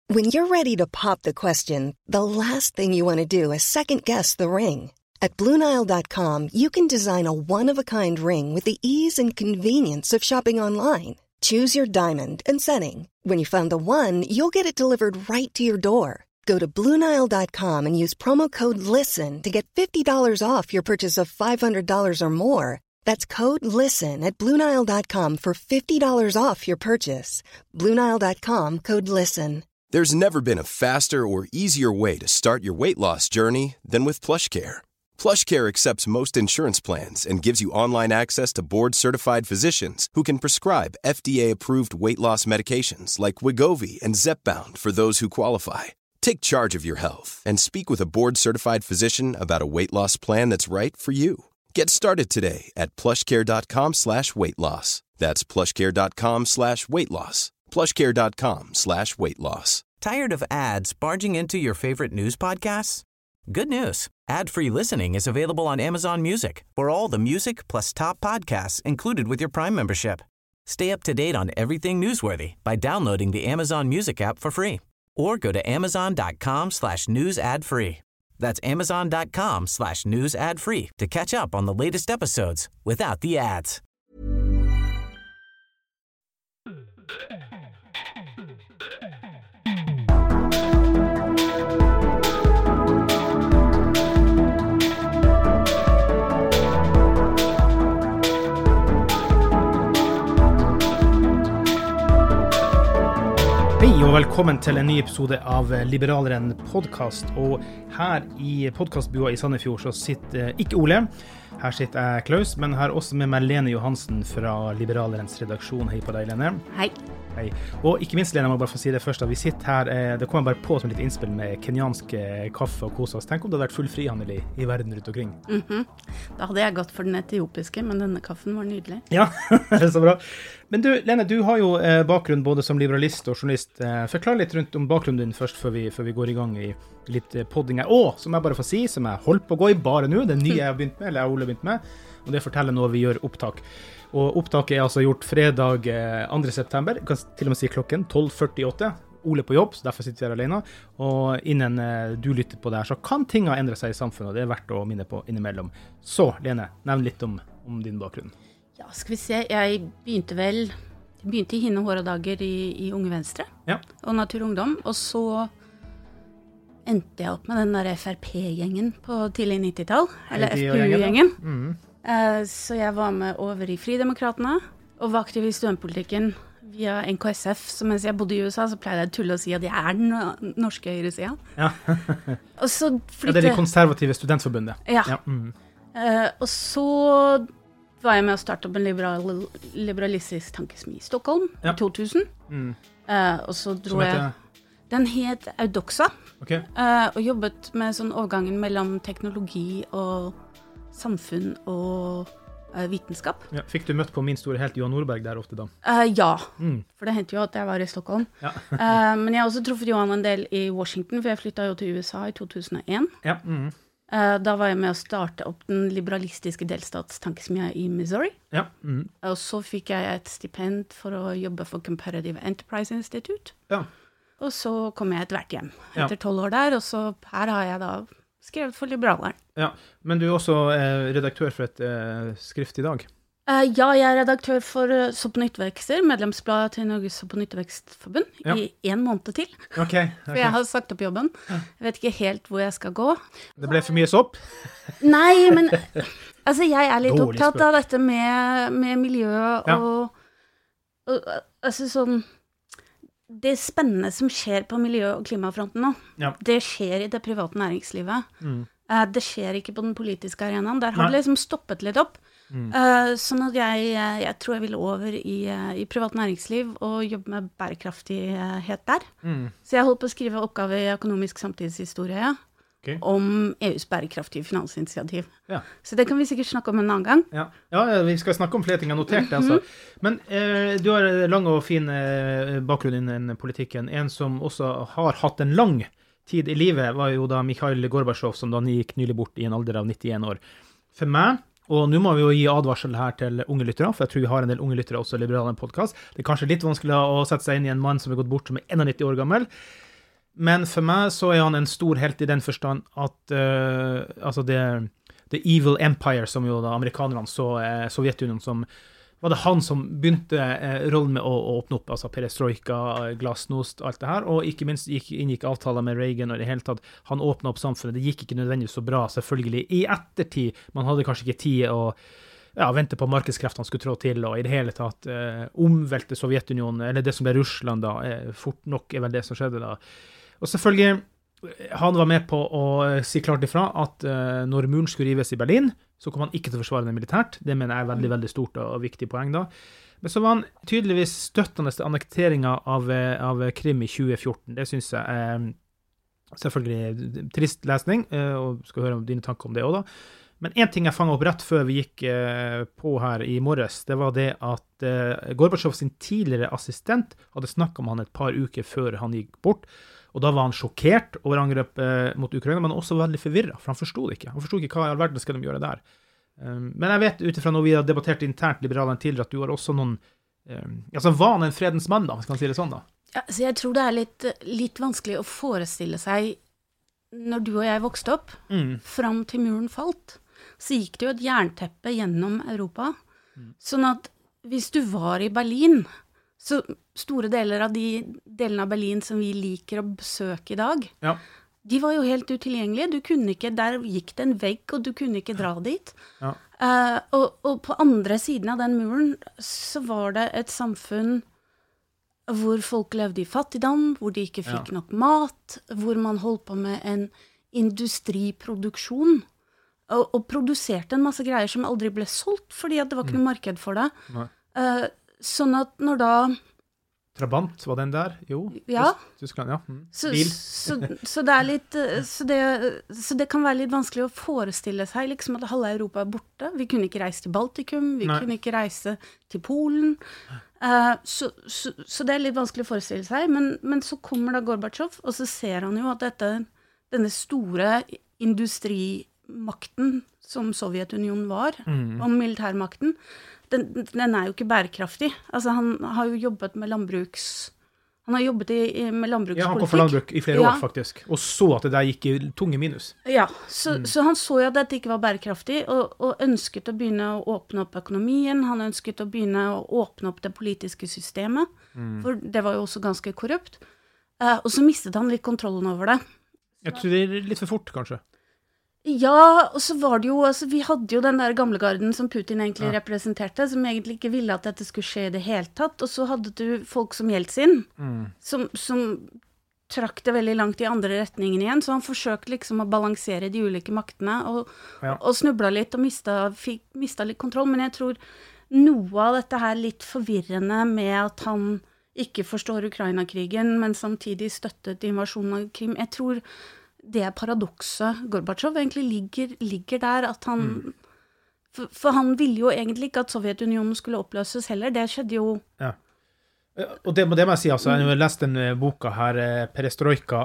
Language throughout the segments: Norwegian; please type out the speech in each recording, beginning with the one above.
When you're ready to pop the question, the last thing you want to do is second-guess the ring. At BlueNile.com, you can design a one-of-a-kind ring with the ease and convenience of shopping online. Choose your diamond and setting. When you find the one, you'll get it delivered right to your door. Go to BlueNile.com and use promo code LISTEN to get $50 off your purchase of $500 or more. That's code LISTEN at BlueNile.com for $50 off your purchase. BlueNile.com, code LISTEN. There's never been a faster or easier way to start your weight loss journey than with PlushCare. PlushCare accepts most insurance plans and gives you online access to board-certified physicians who can prescribe FDA-approved weight loss medications like Wegovy and Zepbound for those who qualify. Take charge of your health and speak with a board-certified physician about a weight loss plan that's right for you. Get started today at plushcare.com/weight-loss. That's plushcare.com/weight-loss. plushcare.com/weight-loss. Tired of ads barging into your favorite news podcasts? Good news. Ad-free listening is available on Amazon Music for all the music plus top podcasts included with your Prime membership. Stay up to date on everything newsworthy by downloading the Amazon Music app for free or go to amazon.com/news ad free. That's amazon.com/news ad free to catch up on the latest episodes without the ads. Hei og velkommen til en ny episode av Liberaleren podcast. Og her i podcastbua i Sandefjord så sitter ikke Ole. Her sitter jeg Klaus, men her også med meg Lene Johansen fra Liberalerens redaksjon. Hei på deg, Lene. Hei. Hei. Og ikke minst, Lene, jeg må bare få si det først, at vi sitter her, det kommer bare på som litt innspill med kenyansk kaffe og kose oss. Tenk om det hadde vært full frihandel i verden rundt omkring. Da hadde jeg gått for den etiopiske, men denne kaffen var nydelig. Ja, det er så bra. Men du, Lene, du har jo bakgrunn både som liberalist og journalist. Forklar litt rundt om bakgrunnen din først, før vi går i gang i litt podding her. Og, som jeg bare får si, som jeg holdt på å gå i bare nå, det nye jeg har begynt med, eller jeg og Ole har begynt med, og det forteller når vi gjør opptak. Og opptaket er altså gjort fredag 2. september, jeg kan til og med si klokken 12:48. Ole på jobb, så derfor sitter vi her alene. Og innen du lytter på det her, så kan ting ha endret seg i samfunnet, og det er verdt å minne på innimellom. Så, Lene, nevn litt om din bakgrunn. Ja, skal vi se, jeg begynte i Hinne Hår og Dager i Unge Venstre, og Natur og Ungdom, og så endte jeg opp med den der FRP-gjengen på tidlig 90-tall, eller FPU-gjengen. Så jeg var med over i Fridemokratene, og var aktiv i studentpolitikken via NKSF, så mens jeg bodde i USA, så pleide jeg å tulle og si at jeg er den norske høyresiden. Ja. Og så det er det konservative studentforbundet. Ja. Og så var jeg med å starte opp en liberalistisk tankesmi i Stockholm i 2000. Og så dro jeg... Den het Eudoxa, og jobbet med sånn overgangen mellom teknologi og samfunn og vitenskap. Ja, fikk du møtt på min store helt Johan Nordberg der ofte da? Ja, for det hendte jo at jeg var i Stockholm. Ja. Men jeg har også truffet Johan en del i Washington, for jeg flyttet jo til USA i 2001. Ja. Da var jeg med å starte opp den liberalistiske delstatstankesmia i Missouri. Ja. Og så fikk jeg et stipend for å jobbe for Comparative Enterprise Institute. Ja. Og så kom jeg etter hvert hjem etter 12 år der, og så her har jeg da skrevet for Liberaleren. Ja, men du er også redaktør for et skrift i dag. Ja, jeg er redaktør for Sopp og Nyttvekster, medlemsbladet til Norges Sopp og Nyttevekstforbund, i 1 måned til. Okay. For jeg har sagt opp jobben. Jeg vet ikke helt hvor jeg skal gå. Det ble for mye sopp? Nei, men altså, jeg er litt opptatt av dette med miljø og altså sånn... Det spennende som skjer på miljø- og klimafronten nå, det skjer i det private næringslivet. Det skjer ikke på den politiske arenaen. Der har det liksom stoppet litt opp. Sånn at jeg tror jeg vil over i privat næringsliv og jobbe med bærekraftighet der. Så jeg holdt på å skrive oppgave i økonomisk samtidshistorie om EUs bærekraftige finansinitiativ. Ja. Så det kan vi sikkert snakke om en annen gang. Ja, vi skal snakke om flere ting jeg har notert. Altså. Men du har lang og fin bakgrunn innen politikken. En som også har hatt en lang tid i livet var jo da Mikhail Gorbachev, som da gikk nylig bort i en alder av 91 år. For meg, og nå må vi jo gi advarsel her til unge lyttere, for jeg tror vi har en del unge lyttere også i Liberalen podcast. Det er kanskje litt vanskelig å sette seg inn i en mann som er gått bort som er 91 år gammel. Men for meg så han en stor helt I den forstand at altså The Evil Empire, som jo da amerikanerne så Sovjetunionen som var det han som begynte rollen med å åpne opp, altså perestrojka, glasnost, alt det her, og ikke minst inngikk avtaler med Reagan, og I det hele tatt, han åpnet opp samfunnet, det gikk ikke nødvendigvis så bra, selvfølgelig, I ettertid, man hadde kanskje ikke tid å vente på markedskreftene skulle trå til, og I det hele tatt omvelte Sovjetunionen, eller det som ble Russland da, fort nok vel det som skjedde da. Og selvfølgelig, han var med på å si klart ifra at når muren skulle rives I Berlin, så kom han ikke til å forsvare det militært. Det mener jeg veldig, veldig stort og viktig poeng da. Men så var han tydeligvis støttende til annekteringen av Krim I 2014. Det synes jeg selvfølgelig trist lesning, og skal høre om dine tanker om det også da. Men en ting jeg fanget opp rett før vi gikk på her I morges, det var det at Gorbatsjov sin tidligere assistent hadde snakket om han et par uker før han gikk bort, og da var han sjokkert over angrep mot Ukraina, men også veldig forvirret, for han forstod det ikke. Han forstod ikke hva I all verden skal de gjøre der. Men jeg vet utifrån når vi har debattert internt liberalene tidligere, at du har også noen, altså var han en fredens mann da, skal man si det sånn da? Ja, så jeg tror det litt vanskelig å forestille seg, når du og jeg vokste opp, fram til muren falt, så gikk det jo et jernteppe gjennom Europa, sånn at hvis du var I Berlin, så store deler av de delene av Berlin som vi liker å besøke I dag, de var jo helt utilgjengelige. Du kunne ikke, der gikk det en vegg, og du kunne ikke dra dit. Og på andre siden av den muren så var det et samfunn hvor folk levde I fattigdom, hvor de ikke fikk nok mat, hvor man holdt på med en industriproduksjon, og produserte en masse greier som aldri ble solgt, fordi at det var ikke noe marked for det. Sånn at når da Trabant, var den der? Jo. Ja. Tyskland, ja. Bil. Så det litt så det kan være litt vanskelig å forestille seg liksom at halve Europa borte. Vi kunne ikke reise til Baltikum, vi kunne ikke reise til Polen. Så det litt vanskelig å forestille seg, men så kommer da Gorbatsjov, og så ser han jo at denne store industrimakten som Sovjetunionen var, og militærmakten, den jo ikke bærekraftig. Altså, han har jo jobbet med Han har jobbet med landbrukspolitikk. Ja, han kom for landbruk I flere år, faktisk. Og så at det der gikk I tunge minus. Ja, så han så jo at dette ikke var bærekraftig, og ønsket å begynne å åpne opp økonomien. Han ønsket å begynne å åpne opp det politiske systemet, for det var jo også ganske korrupt. Og så mistet han litt kontrollen over det. Jeg tror det litt for fort, kanskje. Ja, og så var det jo, altså vi hadde jo den der gamle garden som Putin egentlig representerte, som egentlig ikke ville at dette skulle skje I det hele tatt, og så hadde du folk som Jeltsin, som trakk det veldig langt I andre retningen igjen, så han forsøkte liksom å balansere de ulike maktene, og snublet litt og mistet litt kontroll, men jeg tror noe av dette her litt forvirrende med at han ikke forstår Ukraina-krigen, men samtidig støttet invasjonen av Krim, jeg tror det paradokset Gorbatsjov egentlig ligger der, at han for han ville jo egentlig ikke at Sovjetunionen skulle oppløses heller, det skjedde jo og det må jeg si altså, jeg har lest den boka her Perestrojka,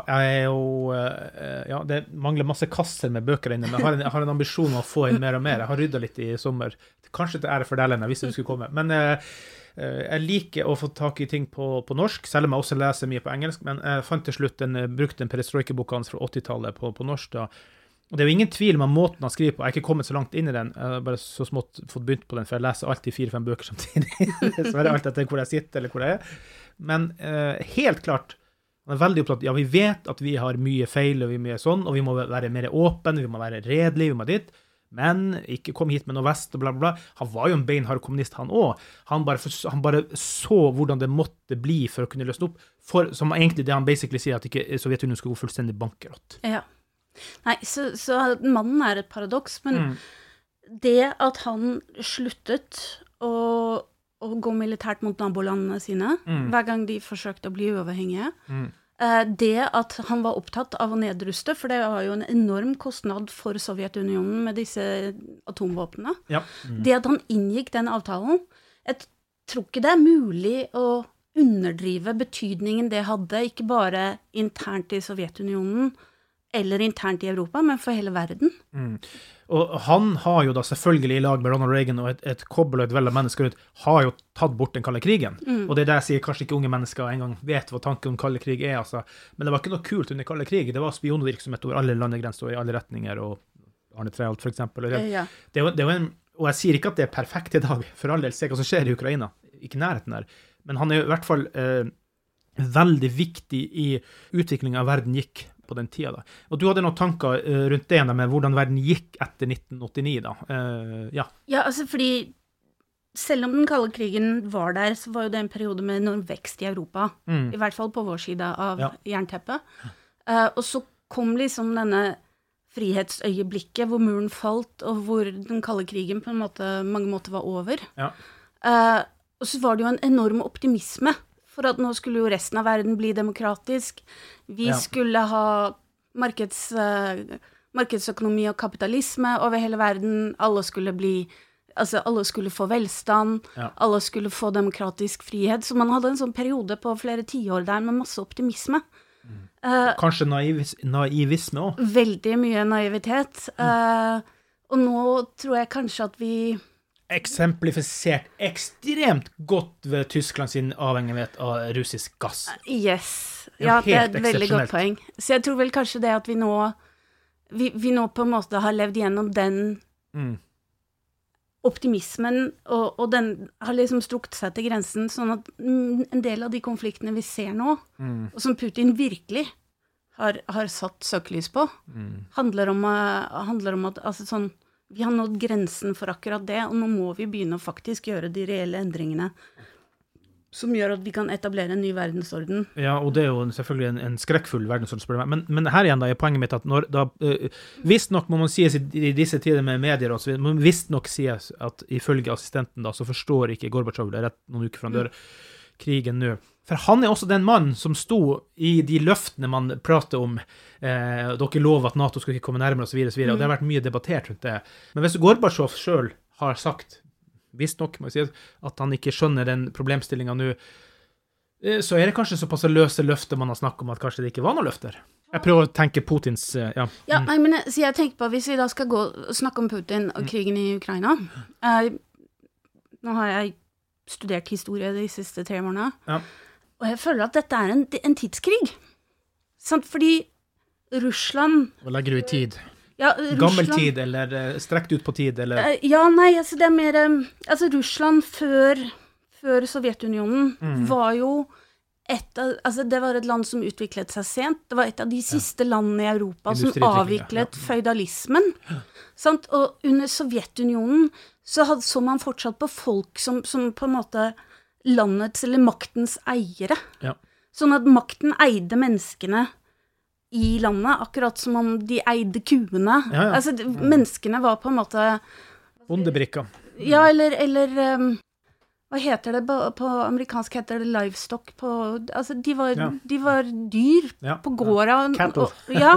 det mangler masse kasser med bøker inne, men jeg har en ambisjon om å få inn mer og mer, jeg har ryddet litt I sommer, kanskje det for deg Lena, hvis det skulle komme, men jeg liker å få tak I ting på norsk, selv om jeg også leser mye på engelsk, men jeg fant til slutt brukte en Perestrojka-boka hans fra 80-tallet på norsk da, og det jo ingen tvil om måten han skriver på, jeg har ikke kommet så langt inn I den, jeg har bare så smått fått begynt på den, for jeg leser alltid 4-5 bøker samtidig, så det alt etter hvor jeg sitter eller hvor jeg men helt klart, han veldig opptatt, ja vi vet at vi har mye feil og vi mye sånn, og vi må være mer åpen, vi må være redelige, vi må dit, men ikke kom hit med noe vest og bla bla bla. Han var jo en beinhard kommunist han også. Han bare så hvordan det måtte bli for å kunne løsne opp, som egentlig det han basically sier, at ikke Sovjetunionen skulle gå fullstendig bankerott. Ja. Nei, så mannen et paradoks, men det at han sluttet å gå militært mot nabolandene sine, hver gang de forsøkte å bli uavhengige, det at han var opptatt av å nedruste, for det var jo en enorm kostnad for Sovjetunionen med disse atomvåpnene. Det at han inngikk den avtalen, jeg tror ikke det mulig å underdrive betydningen det hadde, ikke bare internt I Sovjetunionen, eller internt i Europa, men for hele verden. Og han har jo da selvfølgelig i lag med Ronald Reagan og et kobbel og et vel av mennesker ut, har jo tatt bort den kalde krigen. Og det der jeg sier kanskje ikke unge mennesker en gang vet hva tanken om kalde krig altså. Men det var ikke noe kult under kalde krig. Det var spionvirksomhet over alle landegrenser og i alle retninger, og Arne Treholt for eksempel. Det er jo en, og jeg sier ikke at det er perfekt i dag, for all del, se hva som skjer i Ukraina, ikke nærheten der. Men han er jo i hvert fall veldig viktig i utviklingen av verden gikk på den tida da. Og du hadde noen tanker rundt det med hvordan verden gikk etter 1989 da. Ja, altså fordi selv om den kalde krigen var der, så var jo det en periode med enorm vekst i Europa. I hvert fall på vår side av jernteppet. Og så kom liksom denne frihetsøyeblikket hvor muren falt, og hvor den kalde krigen på mange måter var over. Og så var det jo en enorm optimisme, for at nå skulle jo resten av verden bli demokratisk. Vi skulle ha markedsøkonomi og kapitalisme over hele verden. Alle skulle få velstand. Alle skulle få demokratisk frihet. Så man hadde en sånn periode på flere tiår der med masse optimisme. Kanskje naivisme også? Veldig mye naivitet. Og nå tror jeg kanskje at vi eksemplifisert ekstremt godt ved Tyskland sin avhengighet av russisk gass. Yes. Ja, det er et veldig godt poeng. Så jeg tror vel kanskje det at vi nå på en måte har levd gjennom den optimismen, og den har liksom strukket seg til grensen, sånn at en del av de konfliktene vi ser nå, og som Putin virkelig har satt søkelys på, handler om at altså sånn, vi har nådd grensen for akkurat det, og nå må vi begynne å faktisk gjøre de reelle endringene som gjør at vi kan etablere en ny verdensorden. Ja, og det er jo selvfølgelig en skrekkfull verdensorden, spør du meg. Men her igjen da er poenget mitt at visst nok må man sies i disse tider med medier, også, man visst nok sies at ifølge assistenten da, så forstår ikke Gorbatsjov det rett noen uker fra dør krigen nå. For han er også den mannen som sto i de løftene man prater om, dere lover at NATO skal ikke komme nærmere, og så videre, og det har vært mye debattert rundt det. Men hvis Gorbatsjov selv har sagt, visst nok, må jeg si, at han ikke skjønner den problemstillingen nå, så er det kanskje såpass løse løfter man har snakket om, at kanskje det ikke var noen løfter. Jeg prøver å tenke Putins, nei, men så jeg tenker på, hvis vi da skal gå og snakke om Putin og krigen i Ukraina, nå har jeg studert historie de siste 3 månedene, og jeg føler at dette er en tidskrig. Sant? Fordi Russland... Hva legger du i tid? Ja, gammel tid, eller strekt ut på tid, eller? Altså det er mer... Altså Russland før Sovjetunionen var jo det var et land som utviklet seg sent. Det var et av de siste landene i Europa som avviklet feudalismen. Sant? Og under Sovjetunionen så man fortsatt på folk som på en måte landets eller maktens eiere. Sånn at makten eide menneskene i landet, akkurat som om de eide kuene. Altså, menneskene var på en måte... Bondebrikka. Ja, eller hva heter det? På amerikansk heter det livestock. Altså, de var dyr på gården. Cattle.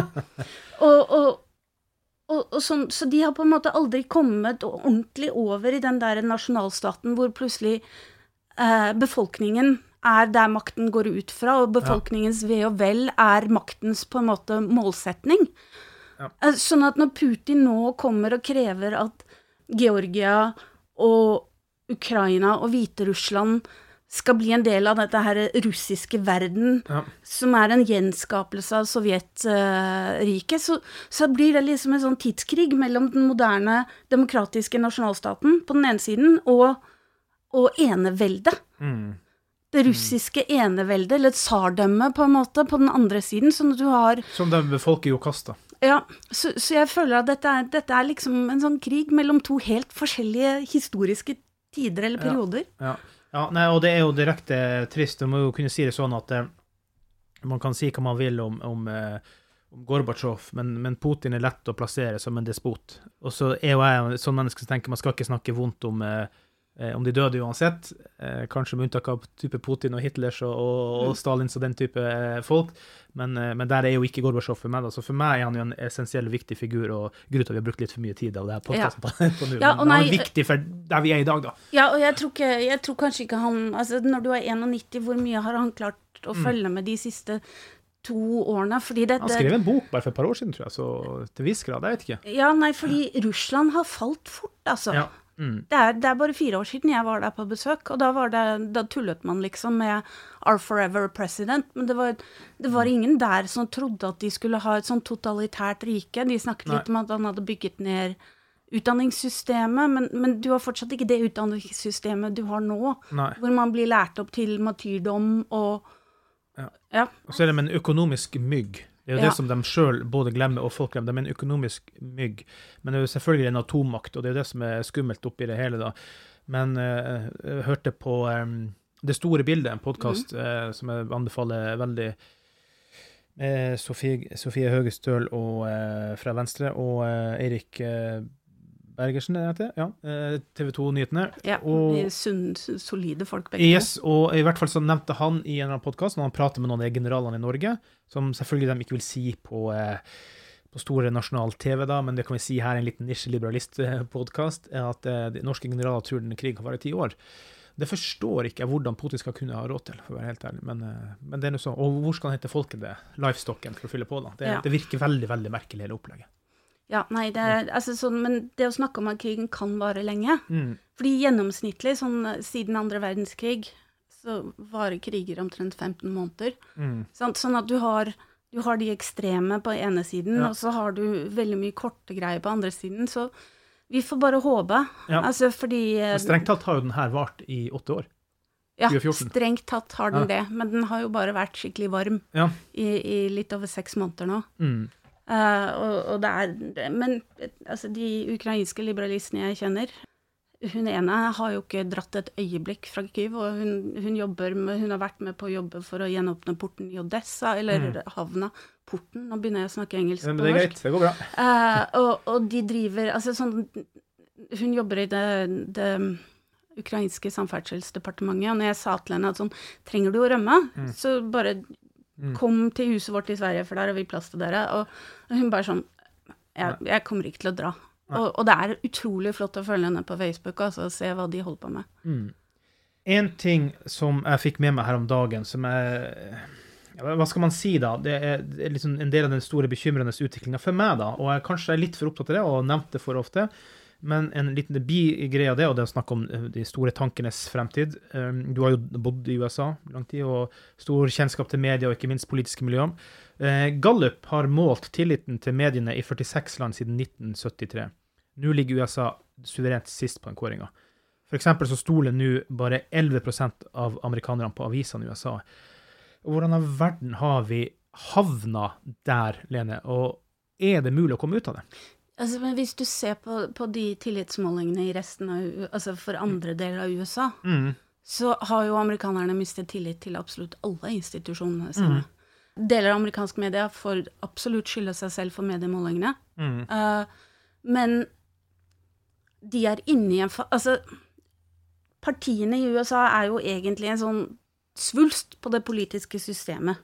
Og sånn, så de har på en måte aldri kommet ordentlig over i den der nasjonalstaten hvor plutselig befolkningen der makten går ut fra, og befolkningens ve og vel maktens på en måte målsetning. Sånn at når Putin nå kommer og krever at Georgia og Ukraina og Hviterussland skal bli en del av dette her russiske verden, som en gjenskapelse av Sovjetriket, så blir det liksom en sånn tidskrig mellom den moderne demokratiske nasjonalstaten på den ene siden, og enevelde. Det russiske eneveldet, eller et tsardømme på en måte, på den andre siden, sånn at du har... Som det befolker jo kastet. Ja, så jeg føler at dette liksom en sånn krig mellom 2 helt forskjellige historiske tider eller perioder. Nei, og det er jo direkte trist, du må jo kunne si det sånn at man kan si hva man vil om Gorbatsjov, men Putin er lett å plassere som en despot. Og så er jo jeg en sånn menneske som tenker man skal ikke snakke vondt om de døde uansett, kanskje med unntak av type Putin og Hitlers og Stalins og den type folk, men der er jo ikke Gorbatsjov for meg da. Så for meg er han jo en essensiell viktig figur, og grunn til at vi har brukt litt for mye tid av det her podcasten på nå, men han er viktig for der vi er i dag da. Ja, og jeg tror kanskje ikke han, altså når du er 91, hvor mye har han klart å følge med de siste 2 årene, fordi det... Han skrev en bok bare for et par år siden, tror jeg, så til viss grad, jeg vet ikke. Ja, nei, fordi Russland har falt fort, altså. Ja. Det er bare 4 år siden jeg var der på besøk, og da tullet man liksom med Our Forever President, men det var ingen der som trodde at de skulle ha et sånn totalitært rike. De snakket litt om at han hadde bygget ned utdanningssystemet, men du har fortsatt ikke det utdanningssystemet du har nå, hvor man blir lært opp til martyrdom og... Ja. Og så det med en økonomisk mygg. Det jo det som de selv både glemmer og folk glemmer. De en økonomisk mygg. Men det jo selvfølgelig en atommakt, og det jo det som skummelt oppi det hele da. Men jeg hørte på Det store bildet, en podcast som jeg anbefaler veldig, Sofie Høgestøl fra Venstre, og Eirik Bergersen, det heter, ja. TV 2-nyhetene. Ja, solide folk begge. Yes, og i hvert fall så nevnte han i en podcast, når han prater med noen av generalene i Norge, som selvfølgelig de ikke vil si på store nasjonal TV da, men det kan vi si her, en liten nisje-liberalist-podcast, at de norske generaler tror denne krigen kan være 10 år. Det forstår ikke hvordan Putin skal kunne ha råd til, for å være helt ærlig, men det noe sånn. Og hvor skal han hete folket det? Livestocken, for å fylle på da. Det virker veldig, veldig merkelig hele opplegget. Ja, nei, altså sånn, men det å snakke om at krigen kan vare lenge, fordi gjennomsnittlig, siden 2. verdenskrig, så varer kriger omtrent 15 måneder. Sånn at du har de ekstreme på ene siden, og så har du veldig mye korte greier på andre siden, så vi får bare håpe. Altså, fordi... Strengt tatt har jo den her vart i 8 år. Ja, strengt tatt har den det, men den har jo bare vært skikkelig varm i litt over 6 måneder nå. Og men altså, de ukrainske liberalistene jeg kjenner, hun ene har jo ikke dratt et øyeblikk fra Kyiv, og hun har vært med på å jobbe for å gjenåpne porten i Odessa, eller havna porten. Nå begynner jeg å snakke engelsk på norsk. Men det greit, det går bra. Og de driver, altså sånn, hun jobber i det ukrainske samferdselsdepartementet, og når jeg sa til henne at sånn, trenger du å rømme, så bare... kom til huset vårt i Sverige, for der har vi plass til dere, og hun bare sånn, jeg kommer ikke til å dra. Og det er utrolig flott å følge henne på Facebook, altså, og se hva de holder på med. En ting som jeg fikk med meg her om dagen, som hva skal man si da? Det liksom en del av den store bekymrende utviklingen for meg da, og jeg kanskje er litt for opptatt av det, og nevnt det for ofte, men en liten bi-greie av det, og det å snakke om de store tankenes fremtid. Du har jo bodd i USA lang tid, og stor kjennskap til media, og ikke minst politiske miljøer. Gallup har målt tilliten til mediene i 46 land siden 1973. Nå ligger USA suverent sist på den kåringen. For eksempel så stoler nå bare 11% av amerikanerne på avisene i USA. Og hvordan av verden har vi havnet der, Lene? Og er det mulig å komme ut av det? Altså, men hvis du ser på de tillitsmålingene i resten av, altså for andre deler av USA, så har jo amerikanerne mistet tillit til absolutt alle institusjonene sine. Deler av amerikansk media får absolutt skylde seg selv for mediemålingene. Men de er inne i altså, partiene i USA er jo egentlig en sånn svulst på det politiske systemet.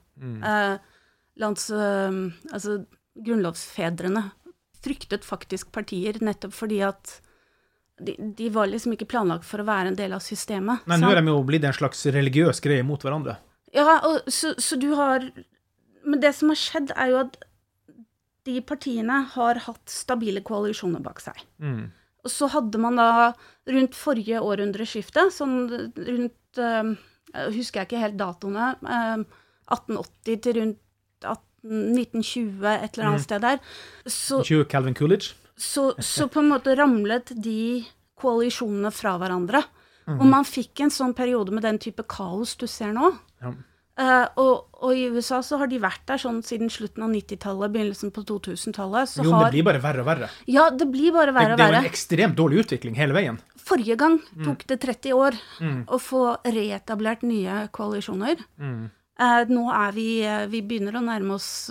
Altså, grunnlovsfedrene fryktet faktisk partier, nettopp fordi at de var liksom ikke planlagt for å være en del av systemet. Nei, nå er de jo blitt en slags religiøs greie mot hverandre. Ja, og så du har... Men det som har skjedd er jo at de partiene har hatt stabile koalisjoner bak seg. Og så hadde man da rundt forrige århundreskifte, sånn rundt, husker jeg ikke helt datoene, 1880 til rundt 1920, et eller annet sted der. 20 Calvin Coolidge. Så på en måte ramlet de koalisjonene fra hverandre. Og man fikk en sånn periode med den type kaos du ser nå. Og i USA så har de vært der sånn siden slutten av 90-tallet, begynnelsen på 2000-tallet. Jo, det blir bare verre og verre. Ja, det blir bare verre og verre. Det er jo en ekstremt dårlig utvikling hele veien. Forrige gang tok det 30 år å få reetablert nye koalisjoner. Nå er vi begynner å nærme oss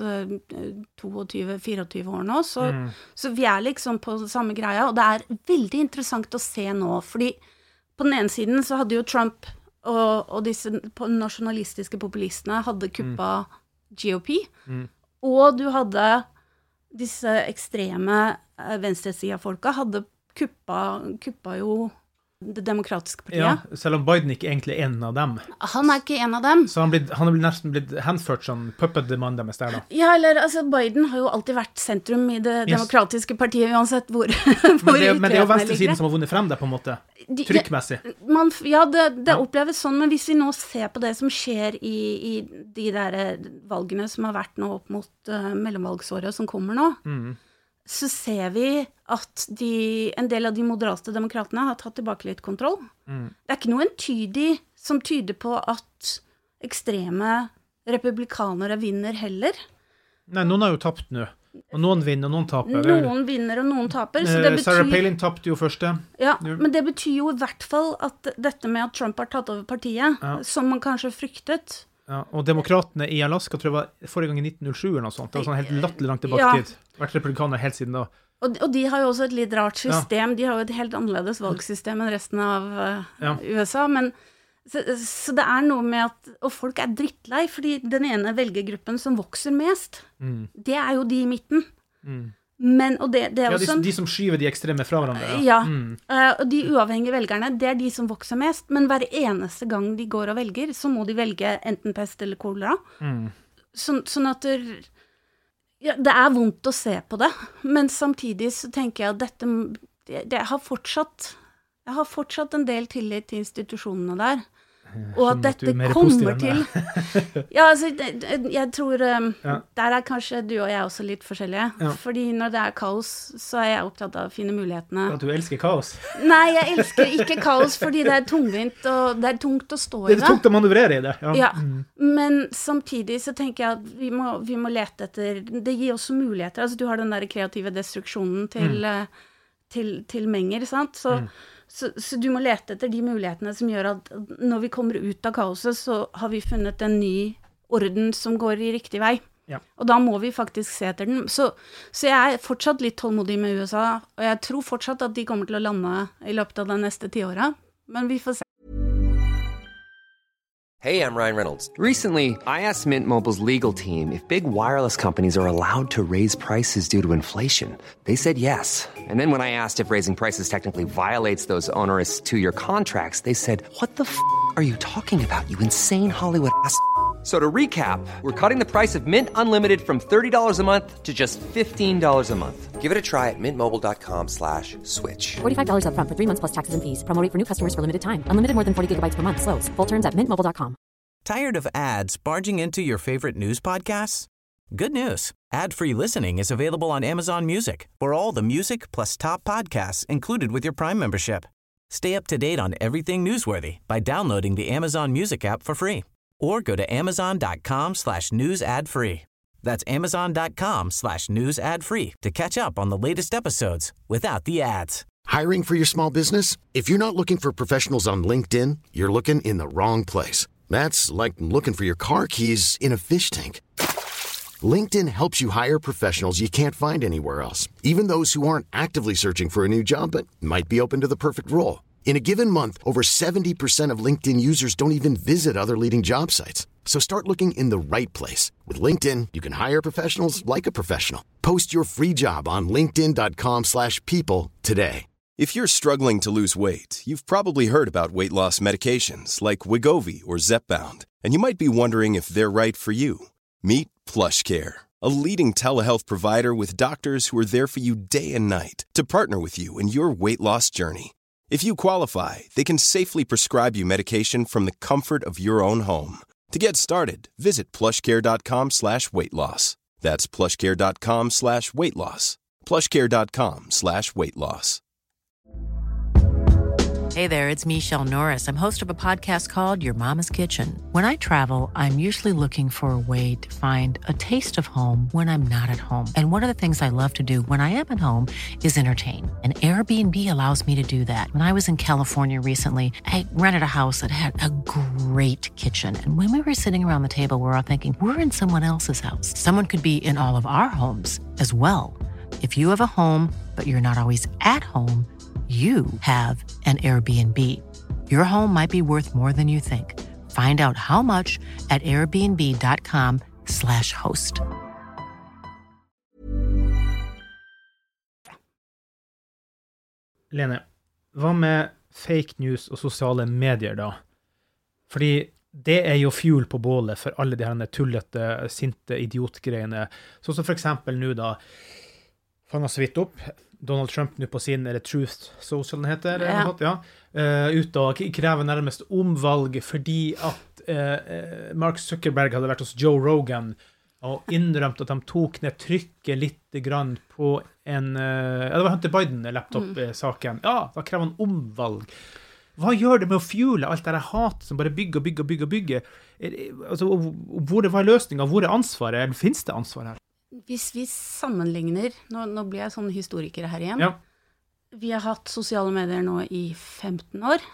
22-24 år nå, så vi er liksom på samme greia, og det er veldig interessant å se nå, fordi på den ene siden så hadde jo Trump og disse nasjonalistiske populistene hadde kuppa GOP, og du hadde disse ekstreme venstresida-folka hadde kuppa jo det demokratiske partiet. Ja, selv om Biden ikke egentlig en av dem. Han ikke en av dem. Så han har nesten blitt henført som puppet-mann deres der da. Ja, eller altså, Biden har jo alltid vært sentrum I det demokratiske partiet, uansett hvor men det jo venstresiden som har vunnet frem det på en måte, trykkmessig. Det oppleves sånn, men hvis vi nå ser på det som skjer I de der valgene som har vært nå opp mot mellomvalgsåret som kommer nå, så ser vi at en del av de moderate demokratene har tatt tilbake litt kontroll. Det ikke noe entydig som tyder på at ekstreme republikanere vinner heller. Nei, noen har jo tapt nå. Og noen vinner, og noen taper. Noen vinner, og noen taper. Så det betyr, Sarah Palin tappte jo første. Ja, men det betyr jo I hvert fall at dette med at Trump har tatt over partiet, som man kanskje fryktet. Ja, og demokratene I Alaska tror jeg var forrige gang I 1907 eller noe sånt. Det var sånn helt latterlig langt tilbake tid. Vært republikaner helt siden da. Og de har jo også et litt rart system. De har jo et helt annerledes valgsystem enn resten av USA, men så det noe med at og folk drittlei, fordi den ene velgergruppen som vokser mest, det jo de I midten. Men, og det også de som skyver de ekstreme fra hverandre. Ja, og de uavhengige velgerne, det de som vokser mest, men hver eneste gang de går og velger, så må de velge enten pest eller kolera. Sånn at det vondt å se på det, men samtidig så tenker jeg at jeg har fortsatt en del tillit til institusjonene der. Og at dette kommer til Ja, altså jeg tror der kanskje du og jeg også litt forskjellige fordi når det kaos så jeg opptatt av å finne mulighetene At du elsker kaos? Nei, jeg elsker ikke kaos fordi det tungvint og det tungt å stå I det Det tungt å manøvrere I det Ja, men samtidig så tenker jeg at vi må lete etter det gir også muligheter, altså du har den der kreative destruksjonen til Menger, sant? Så du må lete etter de mulighetene som gjør at når vi kommer ut av kaoset, så har vi funnet en ny orden som går I riktig vei. Ja. Og da må vi faktisk se etter den. Så jeg fortsatt litt tålmodig med USA, og jeg tror fortsatt at de kommer til å lande I løpet av det neste 10 året. Men vi får se. Hey, I'm Ryan Reynolds. Recently, I asked Mint Mobile's legal team if big wireless companies are allowed to raise prices due to inflation. They said yes. And then when I asked if raising prices technically violates those onerous 2-year contracts, they said, "What the f*** are you talking about, you insane Hollywood ass?" So to recap, we're cutting the price of Mint Unlimited from $30 a month to just $15 a month. Give it a try at mintmobile.com/switch. $45 up front for 3 months plus taxes and fees. Promo rate for new customers for limited time. Unlimited more than 40 gigabytes per month. Slows full terms at mintmobile.com. Tired of ads barging into your favorite news podcasts? Good news. Ad-free listening is available on Amazon Music for all the music plus top podcasts included with your Prime membership. Stay up to date on everything newsworthy by downloading the Amazon Music app for free. Or go to amazon.com/news ad free. That's amazon.com/news ad free to catch up on the latest episodes without the ads. Hiring for your small business? If you're not looking for professionals on LinkedIn, you're looking in the wrong place. That's like looking for your car keys in a fish tank. LinkedIn helps you hire professionals you can't find anywhere else, even those who aren't actively searching for a new job but might be open to the perfect role. In a given month, over 70% of LinkedIn users don't even visit other leading job sites. So start looking in the right place. With LinkedIn, you can hire professionals like a professional. Post your free job on linkedin.com/people today. If you're struggling to lose weight, you've probably heard about weight loss medications like Wegovy or Zepbound, and you might be wondering if they're right for you. Meet PlushCare, a leading telehealth provider with doctors who are there for you day and night to partner with you in your weight loss journey. If you qualify, they can safely prescribe you medication from the comfort of your own home. To get started, visit plushcare.com/weightloss. That's plushcare.com/weightloss. plushcare.com/weightloss. Hey there, it's Michelle Norris. I'm host of a podcast called Your Mama's Kitchen. When I travel, I'm usually looking for a way to find a taste of home when I'm not at home. And one of the things I love to do when I am at home is entertain. And Airbnb allows me to do that. When I was in California recently, I rented a house that had a great kitchen. And when we were sitting around the table, we were all thinking, we're in someone else's house. Someone could be in all of our homes as well. If you have a home, but you're not always at home, you have an Airbnb. Your home might be worth more than you think. Find out how much at airbnb.com/host. Lene, hva med fake news og sosiale medier da? Fordi det jo fuel på bålet for alle de her tullete, sinte idiotgreiene. Sånn som for eksempel nå da, fanget så vidt opp, Donald Trump nå på sin, Truth Social heter, ut og krever nærmest omvalg fordi at Mark Zuckerberg hadde vært hos Joe Rogan og innrømt at de tok ned trykket litt grann på en, det var Hunter Biden-laptop-saken. Ja, da krever han omvalg. Hva gjør det med å fuele alt det hat som bare bygger? Altså, hvor var løsningen? Hvor ansvaret? Eller finnes det ansvar her? Hvis vi sammenligner, nå blir jeg sånn historiker her igjen. Ja. Vi har hatt sosiale medier nå i 15 år.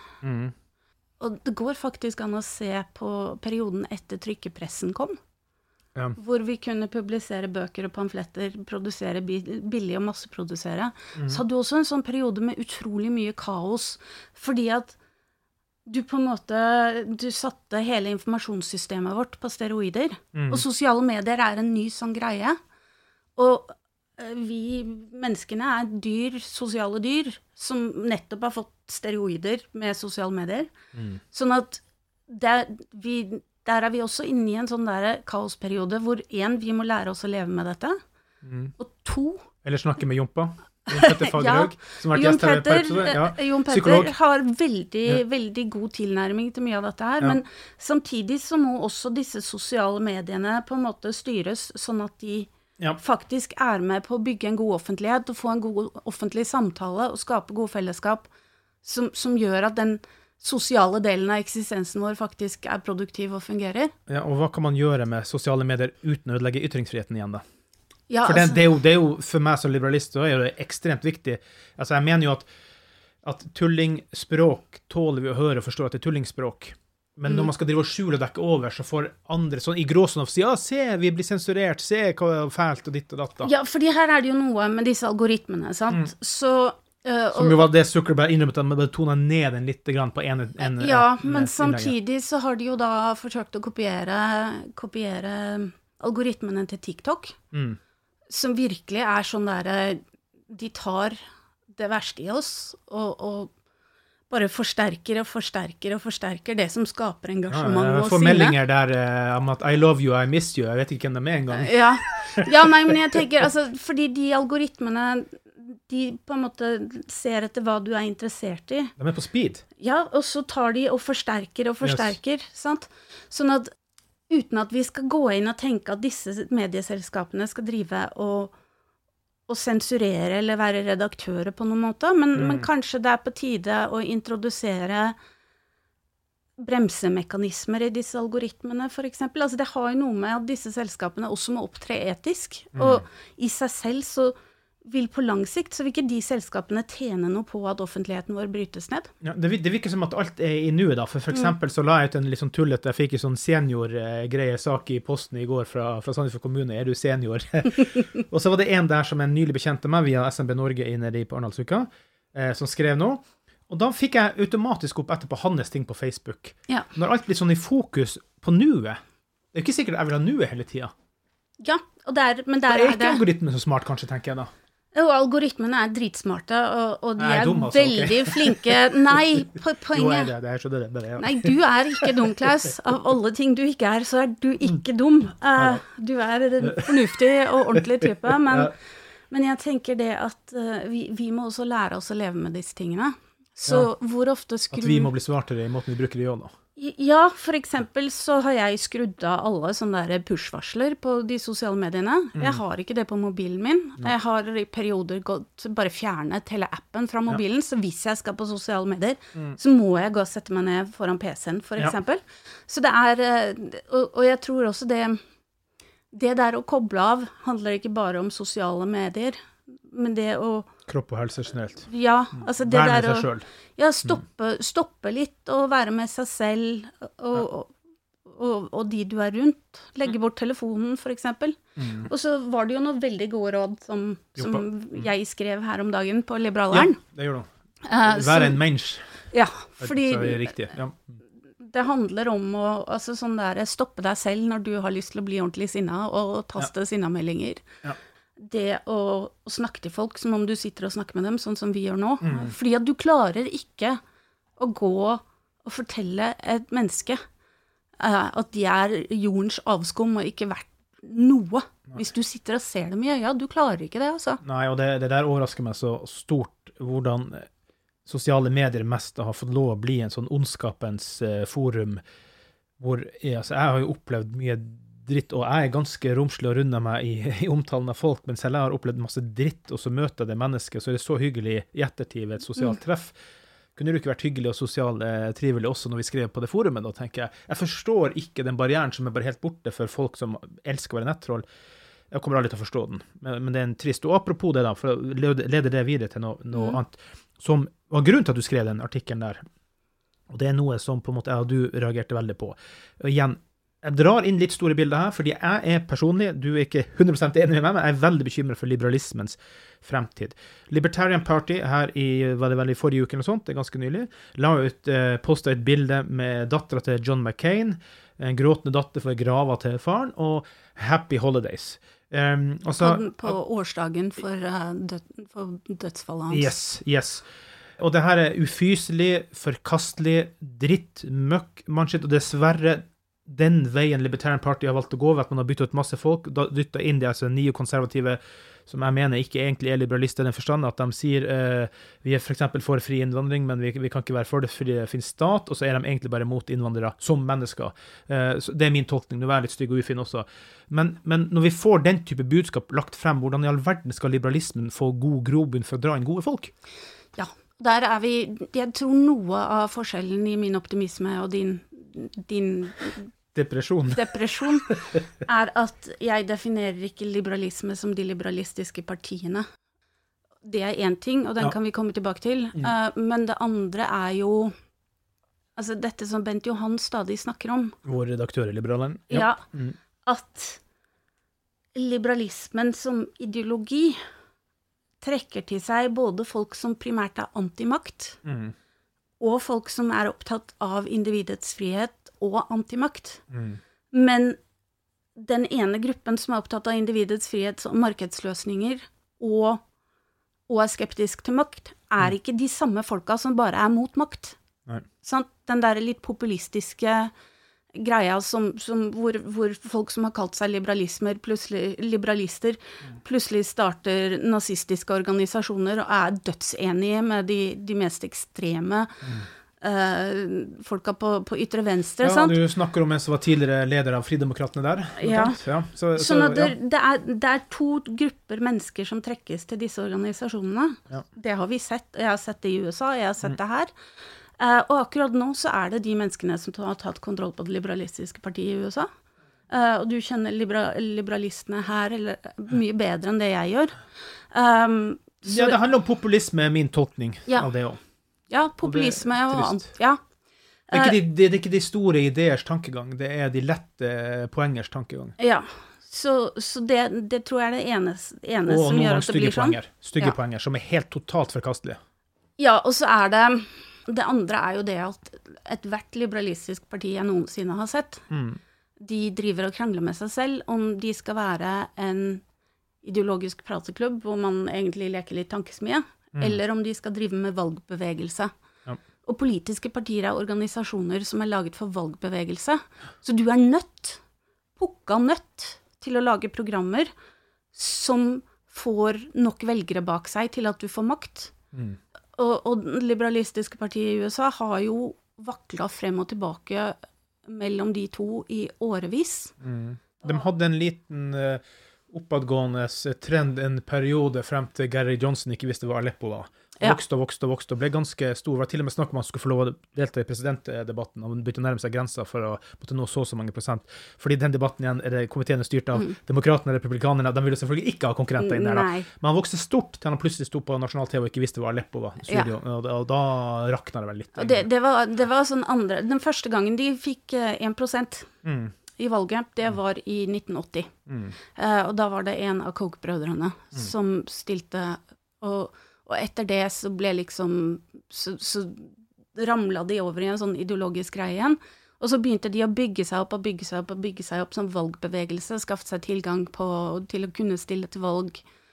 Og det går faktisk an å se på perioden etter trykkepressen kom. Ja. Hvor vi kunne publisere bøker og pamfletter, produsere billig og masseprodusere. Så hadde du også en sånn periode med utrolig mye kaos, fordi at du på en måte, du satte hele informasjonssystemet vårt på steroider, og sosiale medier en ny sånn greie. Og vi menneskene dyr, sosiale dyr, som nettopp har fått steroider med sosiale medier. Sånn at der vi også inne i en sånn der kaosperiode, hvor vi må lære oss å leve med dette, og 2... Eller snakke med Jompa. Jon Petter Fagerhaug, som har vært gjest her på episode. Jon Petter har veldig god tilnærming til mye av dette her, men samtidig så må også disse sosiale mediene på en måte styres, sånn at de faktisk med på å bygge en god offentlighet, og få en god offentlig samtale, og skape god fellesskap, som gjør at den sosiale delen av eksistensen vår faktisk produktiv og fungerer. Ja, og hva kan man gjøre med sosiale medier uten å ødelegge ytringsfriheten igjen da? Ja, for det er jo for meg som liberalist, så det ekstremt viktig. Altså, jeg mener jo at tullingspråk tåler vi å høre og forstå at det tullingspråk. Men når man skal drive og skjule og dekke over, så får andre sånn i gråsånn å si, se, vi blir sensurert, se hva fælt og ditt og datt da. Ja, fordi her det jo noe med disse algoritmene, sant? Så... som jo var det Zuckerberg innrømmet at man bare tonet ned den litt grann på en men samtidig så har de jo da forsøkt å kopiere algoritmene til TikTok, som virkelig sånn der, de tar det verste i oss, og bare forsterker det som skaper engasjement og sinne. Jeg får meldinger der om at I love you, I miss you, jeg vet ikke hvem de en gang. Ja, nei, men jeg tenker, altså, fordi de algoritmene, de på en måte ser etter hva du interessert i. De på speed. Ja, og så tar de og forsterker, sant? Sånn at uten at vi skal gå inn og tenke at disse medieselskapene skal drive og sensurere eller være redaktører på noen måte, men kanskje det på tide å introdusere bremsemekanismer i disse algoritmene, for eksempel. Altså, det har jo noe med at disse selskapene også må opptre etisk, og i seg selv så vil på lang sikt, så vil ikke de selskapene tjene noe på at offentligheten vår brytes ned. Ja, det virker som at alt i nuet da, for eksempel så la jeg ut en litt sånn tullet, jeg fikk en sånn senior-greie sak i posten i går fra Sandefjord kommune, du senior? Og så var det en der som en nylig bekjente meg via SMB Norge inne på Arendalsuka, som skrev noe, og da fikk jeg automatisk opp etterpå hans ting på Facebook. Ja. Når alt blir sånn i fokus på nuet, det ikke sikkert jeg vil ha nuet hele tiden. Ja, og men der ikke algoritmen så smart, kanskje, tenker jeg da. Og algoritmene dritsmarte, og de dum, altså, veldig flinke. Nei, poenget. Nei, du ikke dum, Klaus. Av alle ting du ikke så du ikke dum. Du en fornuftig og ordentlig type, men jeg tenker det at vi må også lære oss å leve med disse tingene. Så hvor ofte At vi må bli smartere i måten vi bruker det da. Ja, for eksempel så har jeg skrudd av alle sånne der push-varsler på de sosiale mediene. Jeg har ikke det på mobilen min. Jeg har i perioder bare fjernet hele appen fra mobilen, så hvis jeg skal på sosiale medier, så må jeg gå og sette meg ned foran PC-en, for eksempel. Så det og jeg tror også det der å koble av handler ikke bare om sosiale medier, men det å kropp og helse generelt. Ja, altså det være der med seg selv. Ja, stoppe litt og være med seg selv og de du rundt. Legge bort telefonen, for eksempel. Og så var det jo noen veldig gode råd som jeg skrev her om dagen på Liberaleren. Ja, det gjør det. Være en mensch. Ja, fordi det riktig. Ja. Det handler om å sånn der, stoppe deg selv når du har lyst til å bli ordentlig sinnet og taste sinnemeldinger. Ja. Det å snakke til folk som om du sitter og snakker med dem, sånn som vi gjør nå. Fordi at du klarer ikke å gå og fortelle et menneske at de jordens avskum og ikke verdt noe. Hvis du sitter og ser dem i øya, du klarer ikke det, altså. Nei, og det der overrasker meg så stort, hvordan sosiale medier mest har fått lov å bli en sånn ondskapens forum, hvor jeg har jo opplevd mye dritt, og jeg ganske romslig og rund av meg i omtalen av folk, men selv jeg har opplevd masse dritt, og så møter jeg det mennesket, så er det så hyggelig i ettertid ved et sosialt treff. Kunne det ikke vært hyggelig og sosialt trivelig også når vi skrev på det forumet, da, tenker jeg. Jeg forstår ikke den barrieren som bare helt borte for folk som elsker å være nettroll. Jeg kommer aldri til å forstå den, men det en trist. Og apropos det da, for å lede det videre til noe annet, som var grunnen til at du skrev den artikkelen der, og det noe som på en måte jeg og du reagerte veldig på. Og igjen, jeg drar inn litt store bilder her, fordi jeg personlig, du ikke 100% enig med meg, men jeg veldig bekymret for liberalismens fremtid. Libertarian Party her var det vel i forrige uke eller noe sånt, det ganske nylig, postet et bilde med datteren til John McCain, en gråtende datter for grava til faren, og Happy Holidays. På årsdagen for dødsfallet hans. Yes. Og det her ufyselig, forkastelig, dritt, møkk, og dessverre den veien Libertarian Party har valgt å gå, ved at man har byttet ut masse folk, dyttet inn de nye konservative, som jeg mener ikke egentlig liberalister i den forstand, at de sier vi for eksempel for fri innvandring, men vi kan ikke være for det fordi det finnes stat, og så de egentlig bare mot innvandrere som mennesker. Så det min tolkning, nå er jeg litt stygg og ufin også. Men når vi får den type budskap lagt frem, hvordan i all verden skal liberalismen få god grobunn for å dra inn gode folk? Ja, der vi, jeg tror noe av forskjellen i min optimisme og din depresjon at jeg definerer ikke liberalisme som de liberalistiske partiene. Det en ting, og den kan vi komme tilbake til. Men det andre jo altså dette som Bent Johan stadig snakker om. Vår redaktør i Liberalen. Ja, at liberalismen som ideologi trekker til seg både folk som primært antimakt, og folk som opptatt av individets frihet og antimakt. Men den ene gruppen som opptatt av individets frihet og markedsløsninger og skeptisk til makt, ikke de samme folka som bare mot makt. Sånn, den der litt populistiske greia hvor folk som har kalt seg liberalister plutselig starter nazistiske organisasjoner og dødsenige med de mest ekstreme folka på ytre venstre, sant? Du snakker om en som var tidligere leder av Fridemokratene der. Sånn at det to grupper mennesker som trekkes til disse organisasjonene. Det har vi sett, jeg har sett det i USA, jeg har sett det her. Og akkurat nå så det de menneskene som har tatt kontroll på det liberalistiske partiet i USA. Og du kjenner liberalistene her mye bedre enn det jeg gjør. Det handler om populisme, min tolkning av det også. Ja, populisme og annet. Det er ikke de store ideers tankegang, det de lette poengers tankegang. Ja, så det tror jeg det eneste som gjør at det blir sånn. Stygge poenger, som helt totalt forkastelige. Ja, og så det andre jo det at et hvert liberalistisk parti jeg noensinne har sett, de driver og krangler med seg selv om de skal være en ideologisk prateklubb hvor man egentlig leker litt tankesmie, eller om de skal drive med valgbevegelse. Og politiske partier organisasjoner som laget for valgbevegelse. Så du pukka nødt til å lage programmer som får nok velgere bak seg til at du får makt. Og liberalistiske partier i USA har jo vaklet frem og tilbake mellom de to i årevis. De hadde en liten oppadgående trend en periode frem til Gary Johnson ikke visste hva Aleppo var. Vokste og ble ganske stor. Det var til og med snakk om at han skulle få lov å delta i presidentdebatten, og begynte å nærme seg grenser for å måtte nå så mange prosent. Fordi den debatten igjen, komiteen styrt av demokratene og republikanerne, de ville selvfølgelig ikke ha konkurrenter inn der. Men han vokste stort til han plutselig stod på nasjonal TV og ikke visste hva Aleppo var. Og da rakna det vel litt. Det var sånn andre. Den første gangen de fikk 1% i valget, det var i 1980. Og da var det en av Koch-brødrene som stilte, og etter det så ble liksom, så ramlet de over i en sånn ideologisk greie igjen, og så begynte de å bygge seg opp som valgbevegelse, skaffet seg tilgang til å kunne stille til valg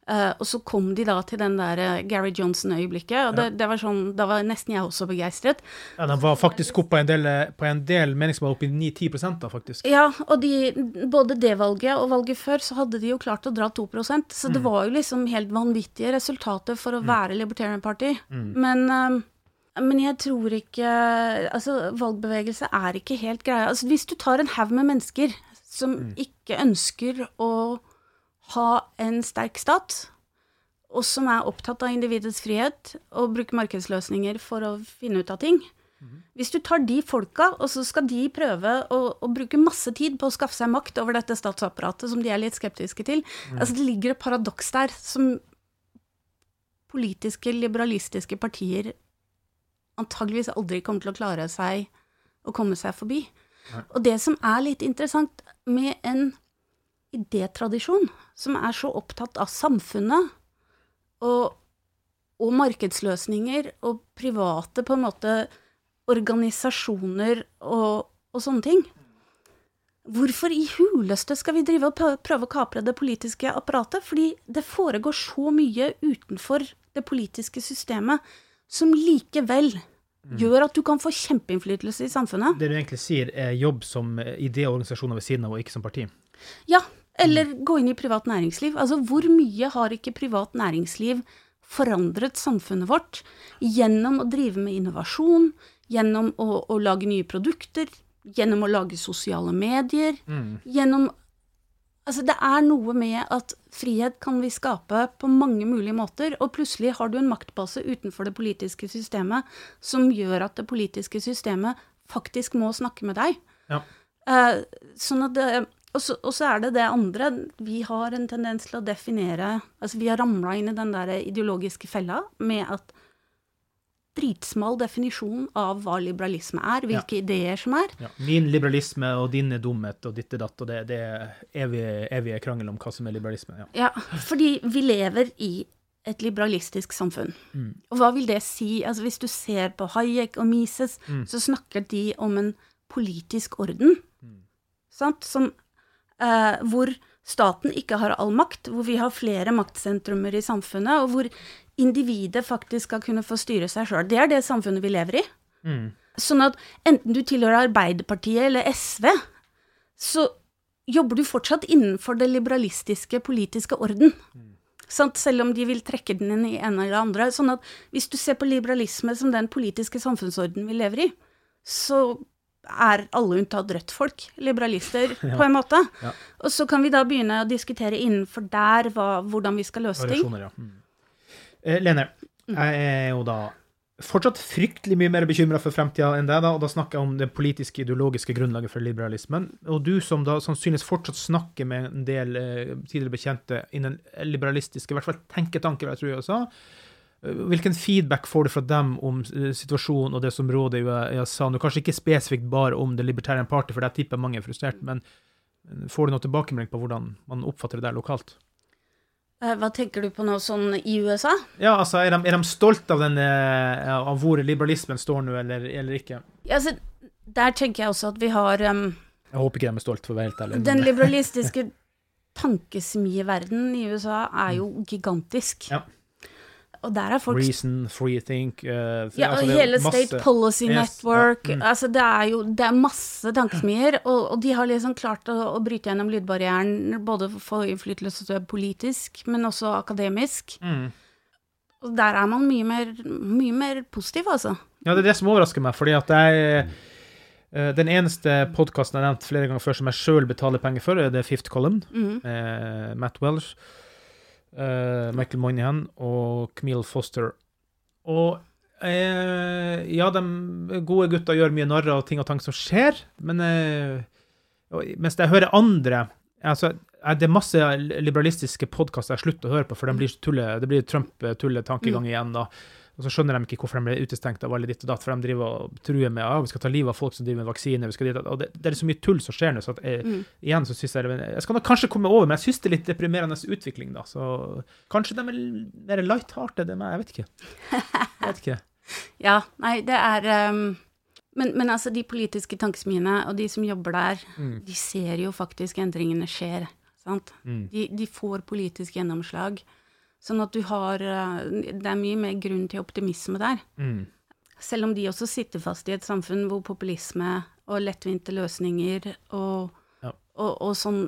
Og så kom de da til den der Gary Johnson-øyeblikket, og det var sånn, da var nesten jeg også begeistret. Ja, den var faktisk opp på en del meningsmål opp i 9-10% da, faktisk. Ja, og både det valget og valget før, så hadde de jo klart å dra 2%, så det var jo liksom helt vanvittige resultater for å være Libertarian Party. Men jeg tror ikke, altså valgbevegelse ikke helt greie. Altså hvis du tar en haug med mennesker som ikke ønsker å ha en sterk stat, og som opptatt av individets frihet, og bruker markedsløsninger for å finne ut av ting. Hvis du tar de folka, og så skal de prøve å bruke masse tid på å skaffe seg makt over dette statsapparatet, som de litt skeptiske til. Altså det ligger et paradoks der, som politiske, liberalistiske partier antageligvis aldri kommer til å klare seg å komme seg forbi. Og det som litt interessant med en idétradisjon, som så opptatt av samfunnet, og markedsløsninger, og private på en måte organisasjoner og sånne ting. Hvorfor i huleste skal vi drive og prøve å kapre det politiske apparatet? Fordi det foregår så mye utenfor det politiske systemet, som likevel gjør at du kan få kjempeinnflytelse i samfunnet. Det du egentlig sier jobb som idéorganisasjoner ved siden av, og ikke som parti. Ja, eller gå inn i privat næringsliv. Altså, hvor mye har ikke privat næringsliv forandret samfunnet vårt gjennom å drive med innovasjon, gjennom å lage nye produkter, gjennom å lage sosiale medier, gjennom... Altså, det noe med at frihet kan vi skape på mange mulige måter, og plutselig har du en maktbase utenfor det politiske systemet som gjør at det politiske systemet faktisk må snakke med deg. Ja. Sånn at og så det andre, vi har en tendens til å definere, altså vi har ramlet inn i den der ideologiske fella med at dritsmal definisjon av hva liberalisme hvilke ideer som Ja. Min liberalisme og din dumhet og ditt datt, og det evige krangel om hva som liberalisme. Ja, fordi vi lever i et liberalistisk samfunn. Og hva vil det si? Altså hvis du ser på Hayek og Mises, så snakker de om en politisk orden, sant? Som, hvor staten ikke har all makt, hvor vi har flere maktsentrumer i samfunnet, og hvor individet faktisk skal kunne få styre seg selv. Det det samfunnet vi lever i. Sånn at enten du tilhører Arbeiderpartiet eller SV, så jobber du fortsatt innenfor det liberalistiske politiske orden. Sant? Selv om de vil trekke den inn i en eller andre. Sånn at hvis du ser på liberalisme som den politiske samfunnsorden vi lever i, så alle unntatt rødt folk, liberalister på en måte. Ja. Og så kan vi da begynne å diskutere innenfor der hvordan vi skal løse ting. Ja. Lene, jeg jo da fortsatt fryktelig mye mer bekymret for fremtiden enn deg da, og da snakker jeg om det politiske, ideologiske grunnlaget for liberalismen, og du som da sannsynligvis fortsatt snakker med en del tidligere bekjente innen liberalistiske, i hvert fall tenketanker, jeg tror jeg sa. Hvilken feedback får du fra dem om situasjonen og det som råder i USA? Nå kanskje ikke spesifikt bare om det Libertarian Party, for det tipper mange frustrert, men får du noe tilbakemelding på hvordan man oppfatter det der lokalt? Hva tenker du på nå sånn i USA? Ja, altså, er de stolt av, av hvor liberalismen står nå, eller ikke? Ja, altså, der tenker jeg også at vi har... jeg håper ikke de stolt for å være helt ærlig. Den liberalistiske tankesmieverden i USA jo gigantisk. Ja. Og der folk... Reason, free think... ja, altså, og hele State Policy Network. Altså, det masse tankesmier, og de har liksom klart å bryte gjennom lydbarrieren, både for å få innflytelse politisk, men også akademisk. Og der man mye mer positiv, altså. Ja, det det som overrasker meg, fordi at den eneste podcasten jeg har nevnt flere ganger før som jeg selv betaler penger for, det Fifth Column, Matt Welch, Michael Moynihan og Camille Foster. Og ja, de gode gutter gjør mye narr av ting og tang som skjer, men mens jeg hører andre, altså, det masse liberalistiske podcaster jeg slutter å høre på, for det blir Trump-tulletankegang igjen da. Og så skjønner de ikke hvorfor de blir utestengt av alle ditt og datt, for de driver og truer med, vi skal ta livet av folk som driver med vaksiner, og det så mye tull som skjer nå, så at igjen så synes jeg skal nok kanskje komme over, men jeg synes det litt deprimerende utvikling da, så kanskje de mer light-hearted enn meg, jeg vet ikke. Ja, nei, det men altså de politiske tankesmiene, og de som jobber der, de ser jo faktisk endringene skjer, sant? De får politisk gjennomslag. Sånn at det mye mer grunn til optimisme der. Selv om de også sitter fast i et samfunn hvor populisme og lettvinte løsninger og sånn,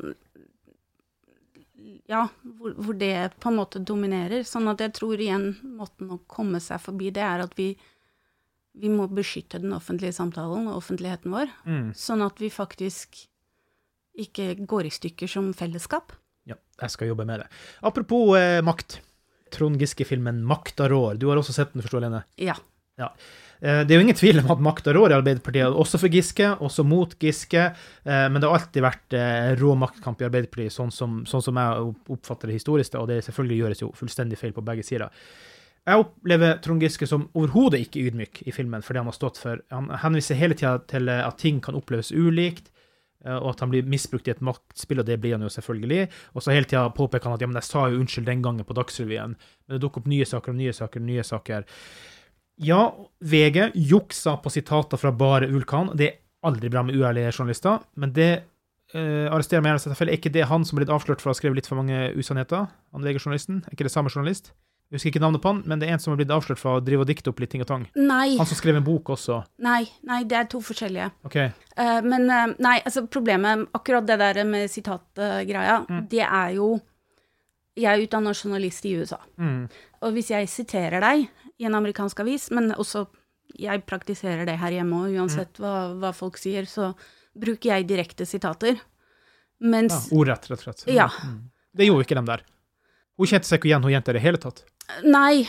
ja, hvor det på en måte dominerer. Sånn at jeg tror igjen måten å komme seg forbi det at vi må beskytte den offentlige samtalen og offentligheten vår, sånn at vi faktisk ikke går i stykker som fellesskap. Ja, jeg skal jobbe med det. Apropos makt. Trond Giske-filmen Makta rår. Du har også sett den, forstår jeg, Lene? Ja. Det jo ingen tvil om at makta rår i Arbeiderpartiet, også for Giske, også mot Giske, men det har alltid vært rå maktkamp i Arbeiderpartiet, sånn som jeg oppfatter det historisk, og det selvfølgelig gjøres jo fullstendig feil på begge sider. Jeg opplever Trond Giske som overhodet ikke ydmyk i filmen, fordi han har stått for. Han henviser hele tiden til at ting kan oppleves ulikt, og at han blir misbrukt i et maktspill, og det blir han jo selvfølgelig. Og så hele tiden påpeker han at jeg sa jo unnskyld den gangen på Dagsrevyen, men det dukker opp nye saker. Ja, VG juksa på sitater fra bare Vulkan. Det aldri bra med uærlige journalister, men det arresterer meg selvfølgelig. Ikke det han som ble avslørt for å ha skrevet litt for mange usannheter? Han VG-journalisten? Ikke det samme journalist? Jeg husker ikke navnet på han, men det en som har blitt avslørt for å drive og dikte opp litt ting og tang. Nei. Han som skrev en bok også. Nei, det 2 forskjellige. Ok. Men nei, altså problemet, akkurat det der med sitatgreia, det jo, jeg utdannet journalist i USA. Og hvis jeg siterer deg i en amerikansk avis, men også jeg praktiserer det her hjemme, og uansett hva folk sier, så bruker jeg direkte sitater. Mens, ordrett, rett og slett. Ja. Det gjorde ikke dem der. Hun kjente seg ikke igjen, hun jente det hele tatt. Nei,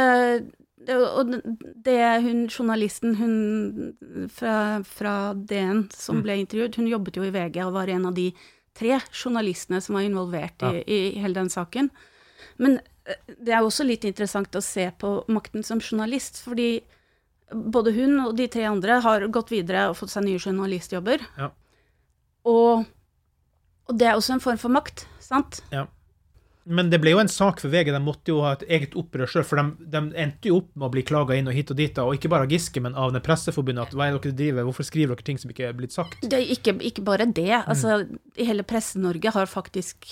og journalisten fra DN som ble intervjuet, hun jobbet jo i VG og var en av de 3 journalistene som var involvert i hele den saken. Men det også litt interessant å se på makten som journalist, fordi både hun og de 3 andre har gått videre og fått seg nye journalistjobber. Ja. Og det også en form for makt, sant? Ja. Men det ble jo en sak for VG, de måtte jo ha et eget opprør selv, for de endte jo opp med å bli klaget inn og hit og dit, og ikke bare av Giske, men av det presseforbundet, at hva dere driver, hvorfor skriver dere ting som ikke blitt sagt? Det ikke bare det, altså hele Presse-Norge har faktisk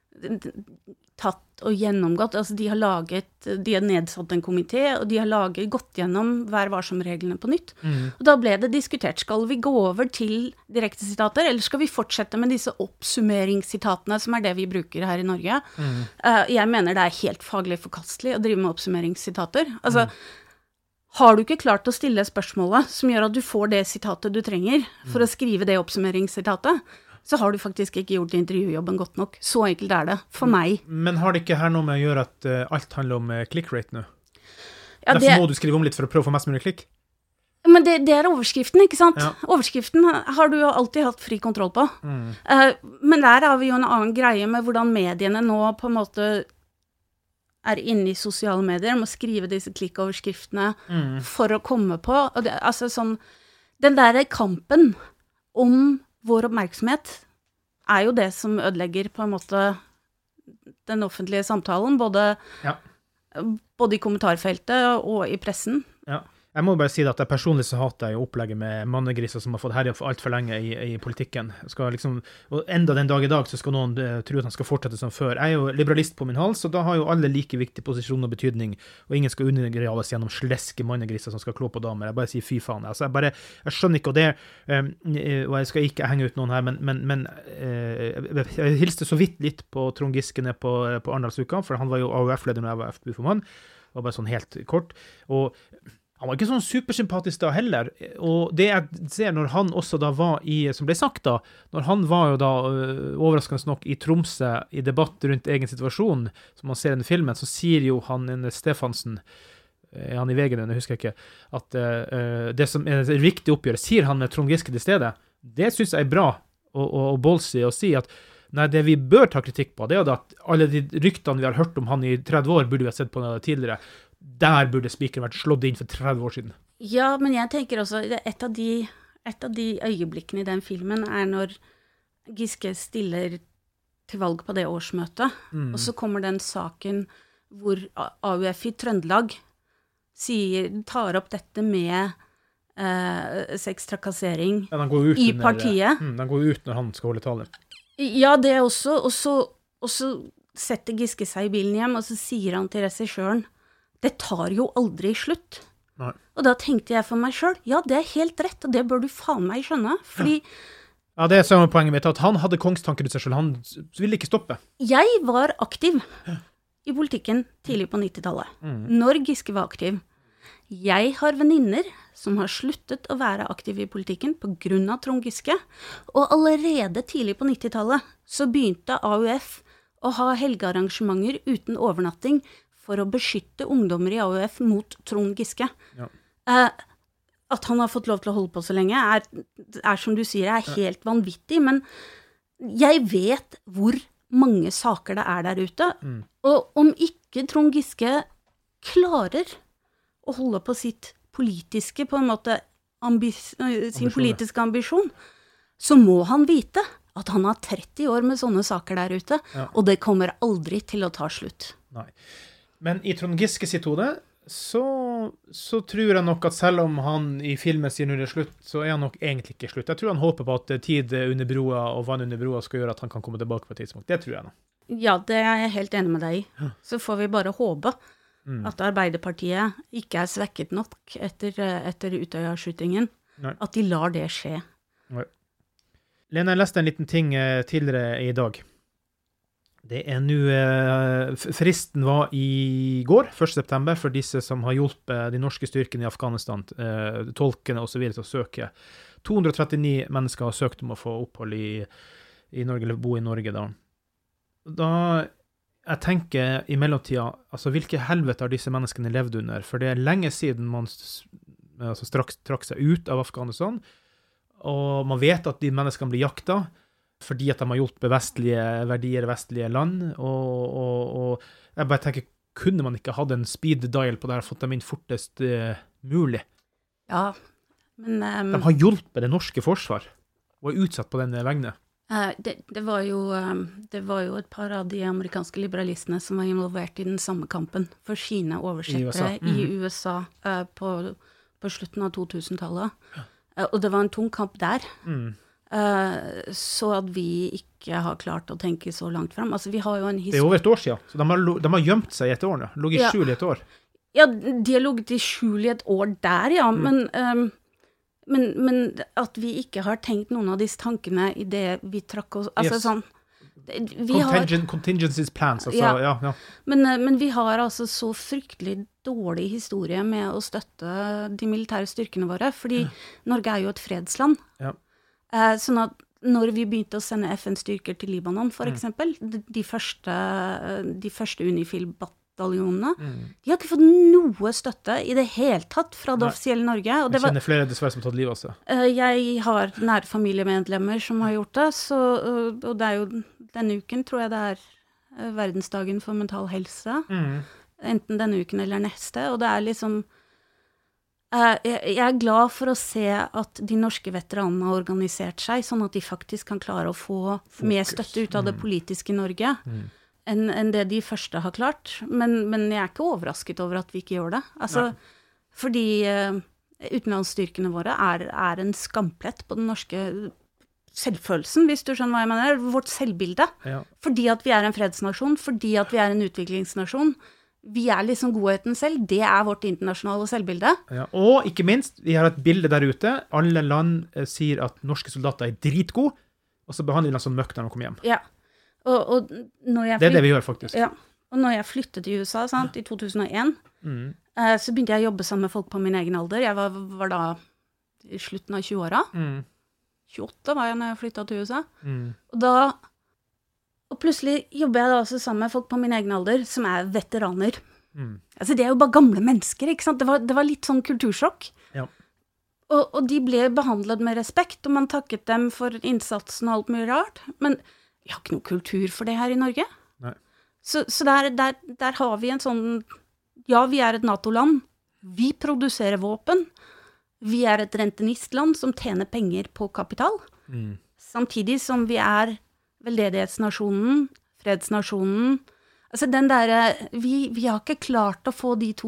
tatt og gjennomgått, altså de har nedsatt en komité, og de har gått gjennom hver varsom-reglene på nytt. Og da ble det diskutert, skal vi gå over til direkte sitater, eller skal vi fortsette med disse oppsummeringssitatene, som det vi bruker her i Norge? Jeg mener det helt faglig forkastelig å drive med oppsummeringssitater. Altså, har du ikke klart å stille spørsmålet som gjør at du får det sitatet du trenger for å skrive det oppsummeringssitatet, så har du faktisk ikke gjort intervjujobben godt nok. Så enkelt det, for meg. Men har det ikke her noe med å gjøre at alt handler om click-rate nå? Ja, derfor må du skrive om litt for å prøve å få mest mulig klikk? Men det overskriften, ikke sant? Ja. Overskriften har du jo alltid hatt fri kontroll på. Men der har vi jo en annen greie med hvordan mediene nå på en måte inne i sosiale medier, må skrive disse klikkoverskriftene for å komme på. Og det, altså sånn, den der kampen om vår oppmerksomhet jo det som ødelegger på en måte den offentlige samtalen, både i kommentarfeltet og i pressen. Ja. Jeg må bare si at jeg personlig så hater jeg opplegget med mannegriser som har fått herje for alt for lenge i politikken. Og enda den dag i dag så skal noen tro at han skal fortsette som før. Jeg jo liberalist på min hals, og da har jo alle like viktig posisjon og betydning, og ingen skal undergraves gjennom sleske mannegriser som skal klå på damer. Jeg bare sier fy faen. Altså, jeg skjønner ikke det, og jeg skal ikke henge ut noen her, men jeg hilste så vidt litt på Trond Giske ned på Arendalsuka, for han var jo AUF-leder når jeg var FPU-formann, og bare sånn helt kort, og han var ikke sånn supersympatisk da heller, og det jeg ser når han også da var som ble sagt da, når han var jo da overraskende nok i Tromsø i debatt rundt egen situasjon, som man ser i filmen, så sier jo han Stefansen, han i VG, jeg husker ikke, at det som riktig oppgjør, sier han med Trond Giske til stedet, det synes jeg bra, og ballsy å si at nei, det vi bør ta kritikk på, det jo da at alle de ryktene vi har hørt om han i 30 år, burde vi ha sett på noe tidligere. Der burde spikeren vært slått inn for 30 år siden. Ja, men jeg tenker også, et av de øyeblikkene i den filmen når Giske stiller til valg på det årsmøtet, og så kommer den saken hvor AUF i Trøndelag tar opp dette med sextrakassering i partiet. Den går ut når han skal holde tale. Ja, det også, og så setter Giske seg I bilen hjem, og så sier han til regissøren, det tar jo aldri slutt. Nei. Og da tenkte jeg for meg selv, ja, det helt rett, og det bør du faen meg skjønne, fordi... Ja, det samme poenget mitt, at han hadde kongstanker ut seg selv, han ville ikke stoppe. Jeg var aktiv I politikken tidlig på 90-tallet, når Giske var aktiv. Jeg har venninner som har sluttet å være aktive I politikken på grunn av Trond Giske, og allerede tidlig på 90-tallet så begynte AUF å ha helgearrangementer uten overnatting for å beskytte ungdommer I AUF mot Trond Giske. Ja. At han har fått lov til å holde på så lenge er som du sier, helt vanvittig, men jeg vet hvor mange saker det der ute, og om ikke Trond Giske klarer å holde på sitt politiske, på en måte, sin politiske ambisjon, så må han vite at han har 30 år med sånne saker der ute, og det kommer aldri til å ta slutt. Nei. Men I Trond Giske sitt hode, så tror jeg nok at selv om han I filmen sier når det slutt, så han nok egentlig ikke slutt. Jeg tror han håper på at tid under broa og vann under broa skal gjøre at han kan komme tilbake på et tidspunkt. Det tror jeg nå. Ja, det jeg helt enig med deg I. Så får vi bare håpe at Arbeiderpartiet ikke svekket nok etter Utøya-skytingen. At de lar det skje. Nei. Lena, jeg leste en liten ting tidligere I dag. Det nå, fristen var I går, 1. september, for disse som har hjulpet de norske styrkene I Afghanistan, tolkene og så videre til å søke. 239 mennesker har søkt om å få opphold I Norge, eller bo I Norge da. Jeg tenker I mellomtida, altså hvilke helvete har disse menneskene levd under? For det lenge siden man straks trakk seg ut av Afghanistan, og man vet at de menneskene blir jakta, fordi at de har hjulpet vestlige verdier, vestlige land, og jeg bare tenker, kunne man ikke hatt en speed dial på det her, fått dem inn fortest mulig? Ja, men... de har hjulpet det norske forsvar, og utsatt på denne vegne. Det var jo et par av de amerikanske liberalistene som var involvert I den samme kampen for sine oversettere I USA på slutten av 2000-tallet. Og det var en tung kamp der. Så at vi ikke har klart å tenke så langt frem. Altså, vi har jo en det over et år siden, så de har gjemt seg I et år nå. Låg I skjul I et år. Ja, de har ligget I skjul I et år der, ja, men at vi ikke har tenkt noen av disse tankene I det vi trakk oss, altså sånn contingencies plans, altså, ja. Men vi har altså så fryktelig dårlig historie med å støtte de militære styrkene våre, fordi Norge jo et fredsland. Ja. Sånn at når vi begynte å sende FN-styrker til Libanon, for eksempel, de første UNIFIL-bataljonene, de har ikke fått noe støtte I det hele tatt fra det offisielle Norge. Og jeg kjenner flere dessverre som har tatt livet også. Jeg har nære familiemedlemmer som har gjort det, og det jo denne uken, tror jeg det verdensdagen for mental helse, enten denne uken eller neste, og det liksom... Jeg glad for å se at de norske veteranene har organisert seg, sånn at de faktisk kan klare å få mer støtte ut av det politiske Norge, enn det de første har klart. Men jeg ikke overrasket over at vi ikke gjør det. Altså, fordi utenlandsstyrkene våre en skamplett på den norske selvfølelsen, hvis du skjønner hva jeg mener, vårt selvbilde. Ja. Fordi at vi en fredsnasjon, fordi at vi en utviklingsnasjon, vi liksom godheten selv, det vårt internasjonale selvbilde. Ja, og ikke minst, vi har et bilde der ute, alle land sier at norske soldater dritgode, og så behandler de dem som møkk når de kommer hjem. Ja, og når jeg det det vi gjør faktisk. Ja, og når jeg flyttet til USA, I 2001, så begynte jeg å jobbe sammen med folk på min egen alder. Jeg var da I slutten av 20-åra. 28 var jeg når jeg flyttet til USA. Og plutselig jobber jeg da også sammen med folk på min egen alder, som veteraner. Altså, det jo bare gamle mennesker, ikke sant? Det var litt sånn kultursjokk. Ja. Og de ble behandlet med respekt, og man takket dem for innsatsen og alt mye rart. Men vi har ikke noe kultur for det her I Norge. Nei. Så der har vi en sånn... Ja, vi et NATO-land. Vi produserer våpen. Vi et rentenistland som tjener penger på kapital. Samtidig som vi veldedighetsnasjonen, fredsnasjonen. Altså den vi har ikke klart å få de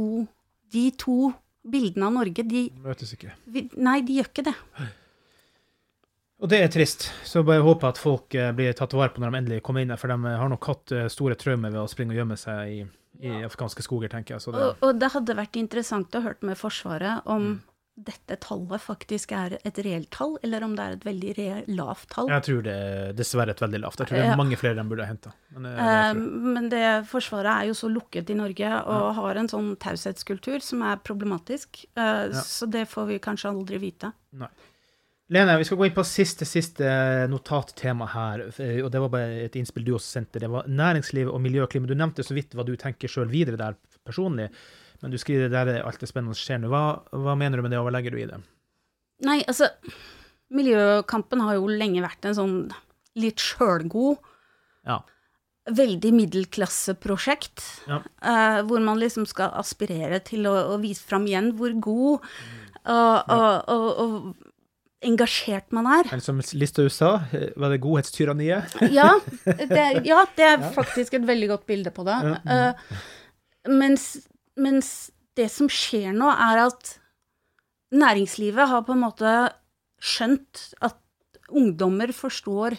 to bildene av Norge. De møtes ikke. Nei, de gjør ikke det. Og det trist, så bare håper at folk blir tatt vare på når de endelig kommer inn, for de har nok hatt store traumer ved å springe og gjemme seg i afghanske skoger, tenker jeg. Så og det hadde vært interessant å høre med Forsvaret om dette tallet faktisk et reelt tall, eller om det et veldig lavt tall. Jeg tror det dessverre et veldig lavt. Jeg tror det mange flere de burde ha hentet. Men det Forsvaret jo så lukket i Norge, og har en sånn taushetskultur som problematisk, så det får vi kanskje aldri vite. Nei. Lene, vi skal gå inn på siste notattema her, og det var bare et innspill du også sendte. Det var næringsliv og miljøklima. Du nevnte så vidt hva du tenker selv videre der personlig, men du skriver der alt spennende skjer nå. Hva mener du med det, og hva legger du i det? Nei, altså, miljøkampen har jo lenge vært en sånn litt selvgod, veldig middelklasseprosjekt, hvor man liksom skal aspirere til å vise frem igjen hvor god og engasjert man Eller som Listhaug sa, var det godhetstyranniet? Ja, det faktisk et veldig godt bilde på det. Mens det som skjer nå at næringslivet har på en måte skjønt at ungdommer forstår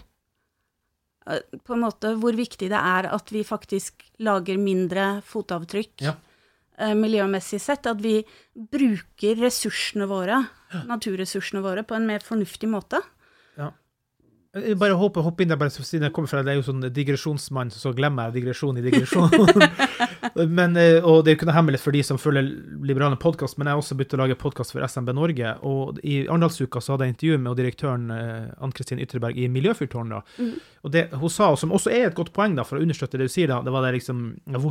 på en måte hvor viktig det at vi faktisk lager mindre fotavtrykk. Miljømessig sett, at vi bruker ressursene våre, naturressursene våre, på en mer fornuftig måte. Ja. Jeg bare hoppe inn der, bare siden jeg kommer fra, det jo sånn digresjonsmann, så glemmer jeg digresjon i digresjon. Men, og det jo ikke noe hemmelig for de som følger liberale podcast, men jeg har også begynt å lage podcast for SMB Norge, og i Arendalsuka så hadde jeg intervju med direktøren Ann-Kristin Ytterberg i Miljøfyrtårn da. Og det hun sa, og som også et godt poeng da, for å understøtte det du sier da, det var det liksom,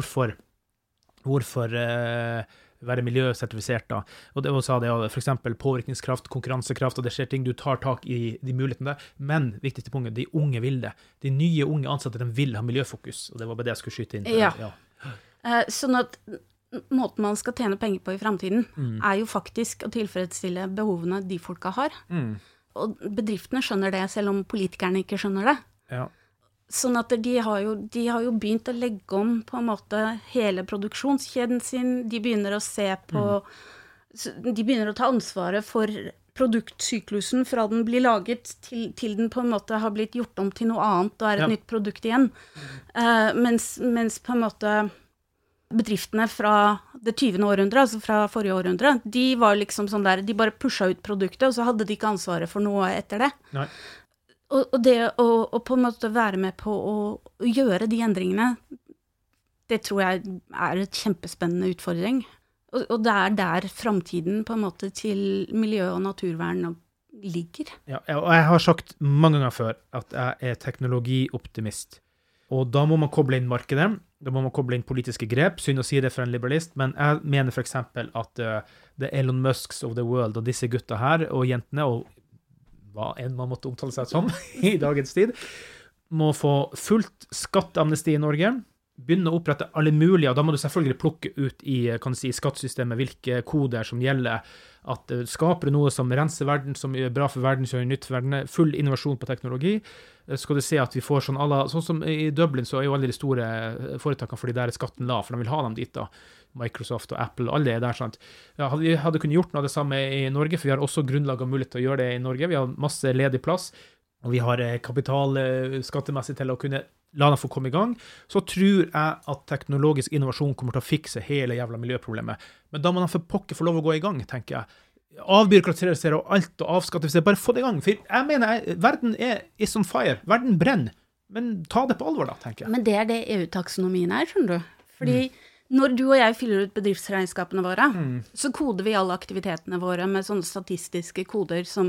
hvorfor være miljøsertifisert da. Og det hun sa det for eksempel påvirkningskraft, konkurransekraft, og det skjer ting, du tar tak i de mulighetene der. Men, viktigste punktet, de unge vil det. De nye unge ansatte, de vil ha miljøfokus, og det var bare det jeg skulle skyte inn. Ja. Sånn at måten man skal tjene penger på i fremtiden, jo faktisk å tilfredsstille behovene de folka har. Og bedriftene skjønner det, selv om politikerne ikke skjønner det. Ja. Sånn at de har jo begynt å legge om på en måte hele produksjonskjeden sin. De begynner å se på de begynner å ta ansvaret for produktsyklusen fra den blir laget til den på en måte har blitt gjort om til noe annet og et nytt produkt igjen. Mens på en måte bedriftene fra det 20. århundre, altså fra forrige århundre, de var liksom sånn der, de bare pushet ut produktet, og så hadde de ikke ansvaret for noe etter det. Nei. Og det å på en måte være med på å gjøre de endringene, det tror jeg et kjempespennende utfordring. Og det der fremtiden på en måte til miljø- og naturvern ligger. Ja, og jeg har sagt mange ganger før at jeg teknologioptimist. Og da må man koble inn markedet, da må man koble inn politiske grep, synd å si det for en liberalist, men jeg mener for eksempel at det Elon Musks of the world og disse gutta her, og jentene, og hva enn man måtte omtale seg som i dagens tid, må få fullt skatteamnesti i Norge, begynne å opprette alle mulige, og da må du selvfølgelig plukke ut i, kan du si, skattesystemet hvilke koder som gjelder, at det skaper noe som renser verden, som er bra for verden, som er nytt for verden, full innovasjon på teknologi. Så skal du se at vi får sånn som i Dublin så jo alle de store foretakene, fordi der skatten lav, for de vil ha dem dit da. Microsoft og Apple, alle der, sant? Ja, vi hadde kunnet gjort noe av det samme i Norge, for vi har også grunnlag og mulighet til å gjøre det i Norge. Vi har masse ledig plass, og vi har kapital skattemessig til å kunne la dem få komme i gang. Så tror jeg at teknologisk innovasjon kommer til å fikse hele jævla miljøproblemet. Men da må de for pokker få lov å gå i gang, tenker jeg. Avbyråkratisere og alt og avskatte, bare få det i gang. For jeg mener, verden is on fire. Verden brenner. Men ta det på alvor da, tenker jeg. Men det det EU-taksonomien skjønner du. Fordi når du og jeg fyller ut bedriftsregnskapene våre, så koder vi alle aktivitetene våre med sånne statistiske koder som,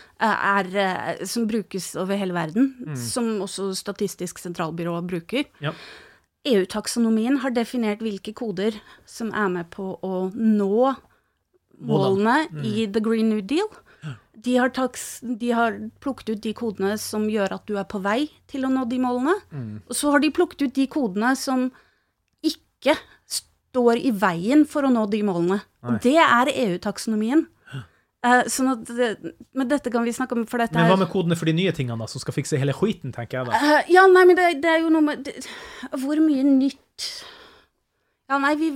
som brukes over hele verden, som også Statistisk sentralbyrå bruker. Ja. EU-taksonomien har definert hvilke koder som med på å nå målene i The Green New Deal. De har plukket ut de kodene som gjør at du på vei til å nå de målene, og så har de plukket ut de kodene som ikke står i veien for å nå de målene. Og det EU-taksonomien. Sånn at men dette kan vi snakke om, for dette Men hva med kodene for de nye tingene da, som skal fikse hele skiten, tenker jeg da? Ja, nei, men det jo noe med hvor mye nytt... Ja, nei,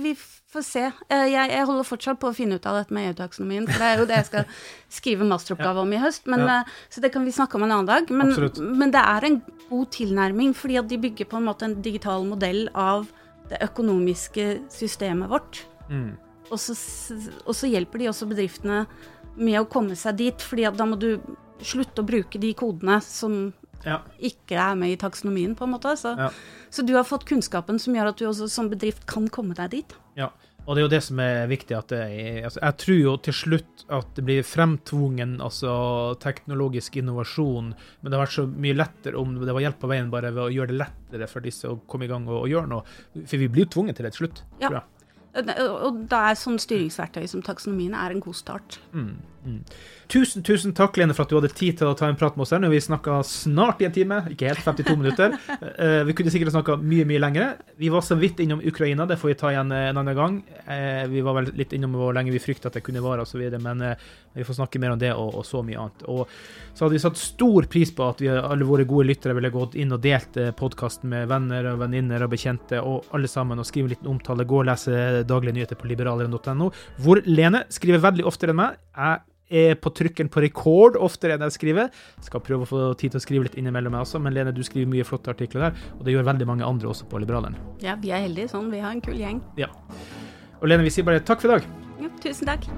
får se. Jeg holder fortsatt på å finne ut av dette med EU-taksonomien, for det jo det jeg skal skrive masteroppgave om I høst, men, så det kan vi snakke om en annen dag. Men det en god tilnærming, fordi at de bygger på en måte en digital modell av det økonomiske systemet vårt. Og så hjelper de også bedriftene med å komme seg dit, fordi at da må du slutte å bruke de kodene som ikke med I taksonomien på en måte. Så du har fått kunnskapen som gjør at du også som bedrift kan komme deg dit. Ja, og det jo det som viktig, at altså, jeg tror jo til slutt at det blir fremtvungen teknologisk innovasjon, men det har vært så mye lettere om det var hjelp på veien bare ved å gjøre det lettere for disse å komme I gang og gjøre noe, for vi blir jo tvunget til det til slutt, tror jeg. Og da sånn styringsverktøy som taksonomien en god start. Tusen takk, Lene, for at du hadde tid til å ta en prat med oss her. Nå vi snakket snart I en time, ikke helt 52 minutter. Vi kunne sikkert snakket mye lengre. Vi var så vidt innom Ukraina, det får vi ta igjen en annen gang. Vi var vel litt innom hvor lenge vi fryktet at det kunne vare og så videre, men vi får snakke mer om det og så mye annet. Og så hadde vi satt stor pris på at alle våre gode lyttere ville gått inn og delt podcasten med venner og venninner og bekjente, og alle sammen, og skrive en liten omtale. Gå og lese daglige nyheter på liberaleren.no, hvor Lene skriver veldig oftere enn meg. Jeg på trykken på rekord oftere enn jeg skriver. Jeg skal prøve å få tid til å skrive litt innimellom meg også, men Lene, du skriver mye flotte artikler der, og det gjør veldig mange andre også på Liberalen. Ja, vi heldige sånn, vi har en kul gjeng. Ja. Og Lene, vi sier bare takk for I dag. Ja, tusen takk.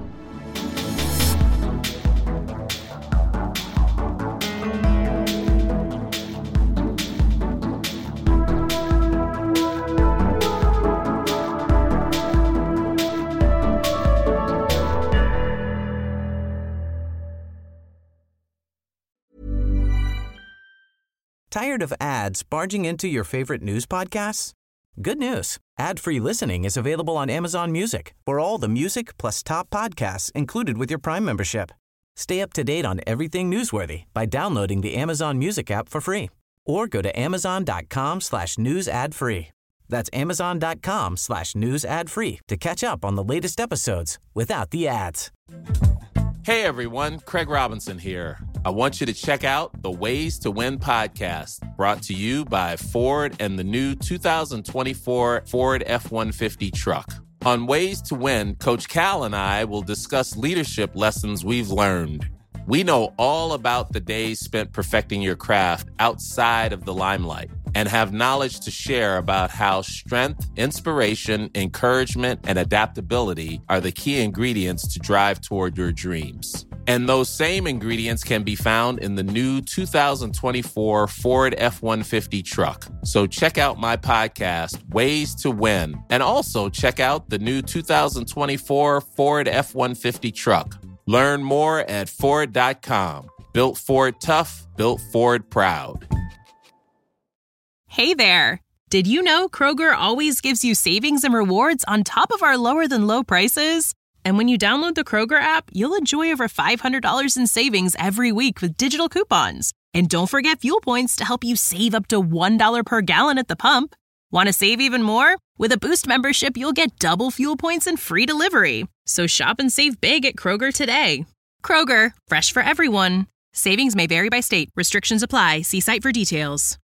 Tired of ads barging into your favorite news podcasts? Good news. Ad-free listening is available on Amazon Music for all the music plus top podcasts included with your Prime membership. Stay up to date on everything newsworthy by downloading the Amazon Music app for free or go to amazon.com/news ad free. That's amazon.com/news ad free to catch up on the latest episodes without the ads. Hey everyone, Craig Robinson here. I want you to check out the Ways to Win podcast, brought to you by Ford and the new 2024 Ford F-150 truck. On Ways to Win, Coach Cal and I will discuss leadership lessons we've learned. We know all about the days spent perfecting your craft outside of the limelight and have knowledge to share about how strength, inspiration, encouragement, and adaptability are the key ingredients to drive toward your dreams. And those same ingredients can be found in the new 2024 Ford F-150 truck. So check out my podcast, Ways to Win, and also check out the new 2024 Ford F-150 truck. Learn more at Ford.com. Built Ford tough, built Ford proud. Hey there! Did you know Kroger always gives you savings and rewards on top of our lower-than-low prices? And when you download the Kroger app, you'll enjoy over $500 in savings every week with digital coupons. And don't forget fuel points to help you save up to $1 per gallon at the pump. Want to save even more? With a Boost membership, you'll get double fuel points and free delivery. So shop and save big at Kroger today. Kroger, fresh for everyone. Savings may vary by state. Restrictions apply. See site for details.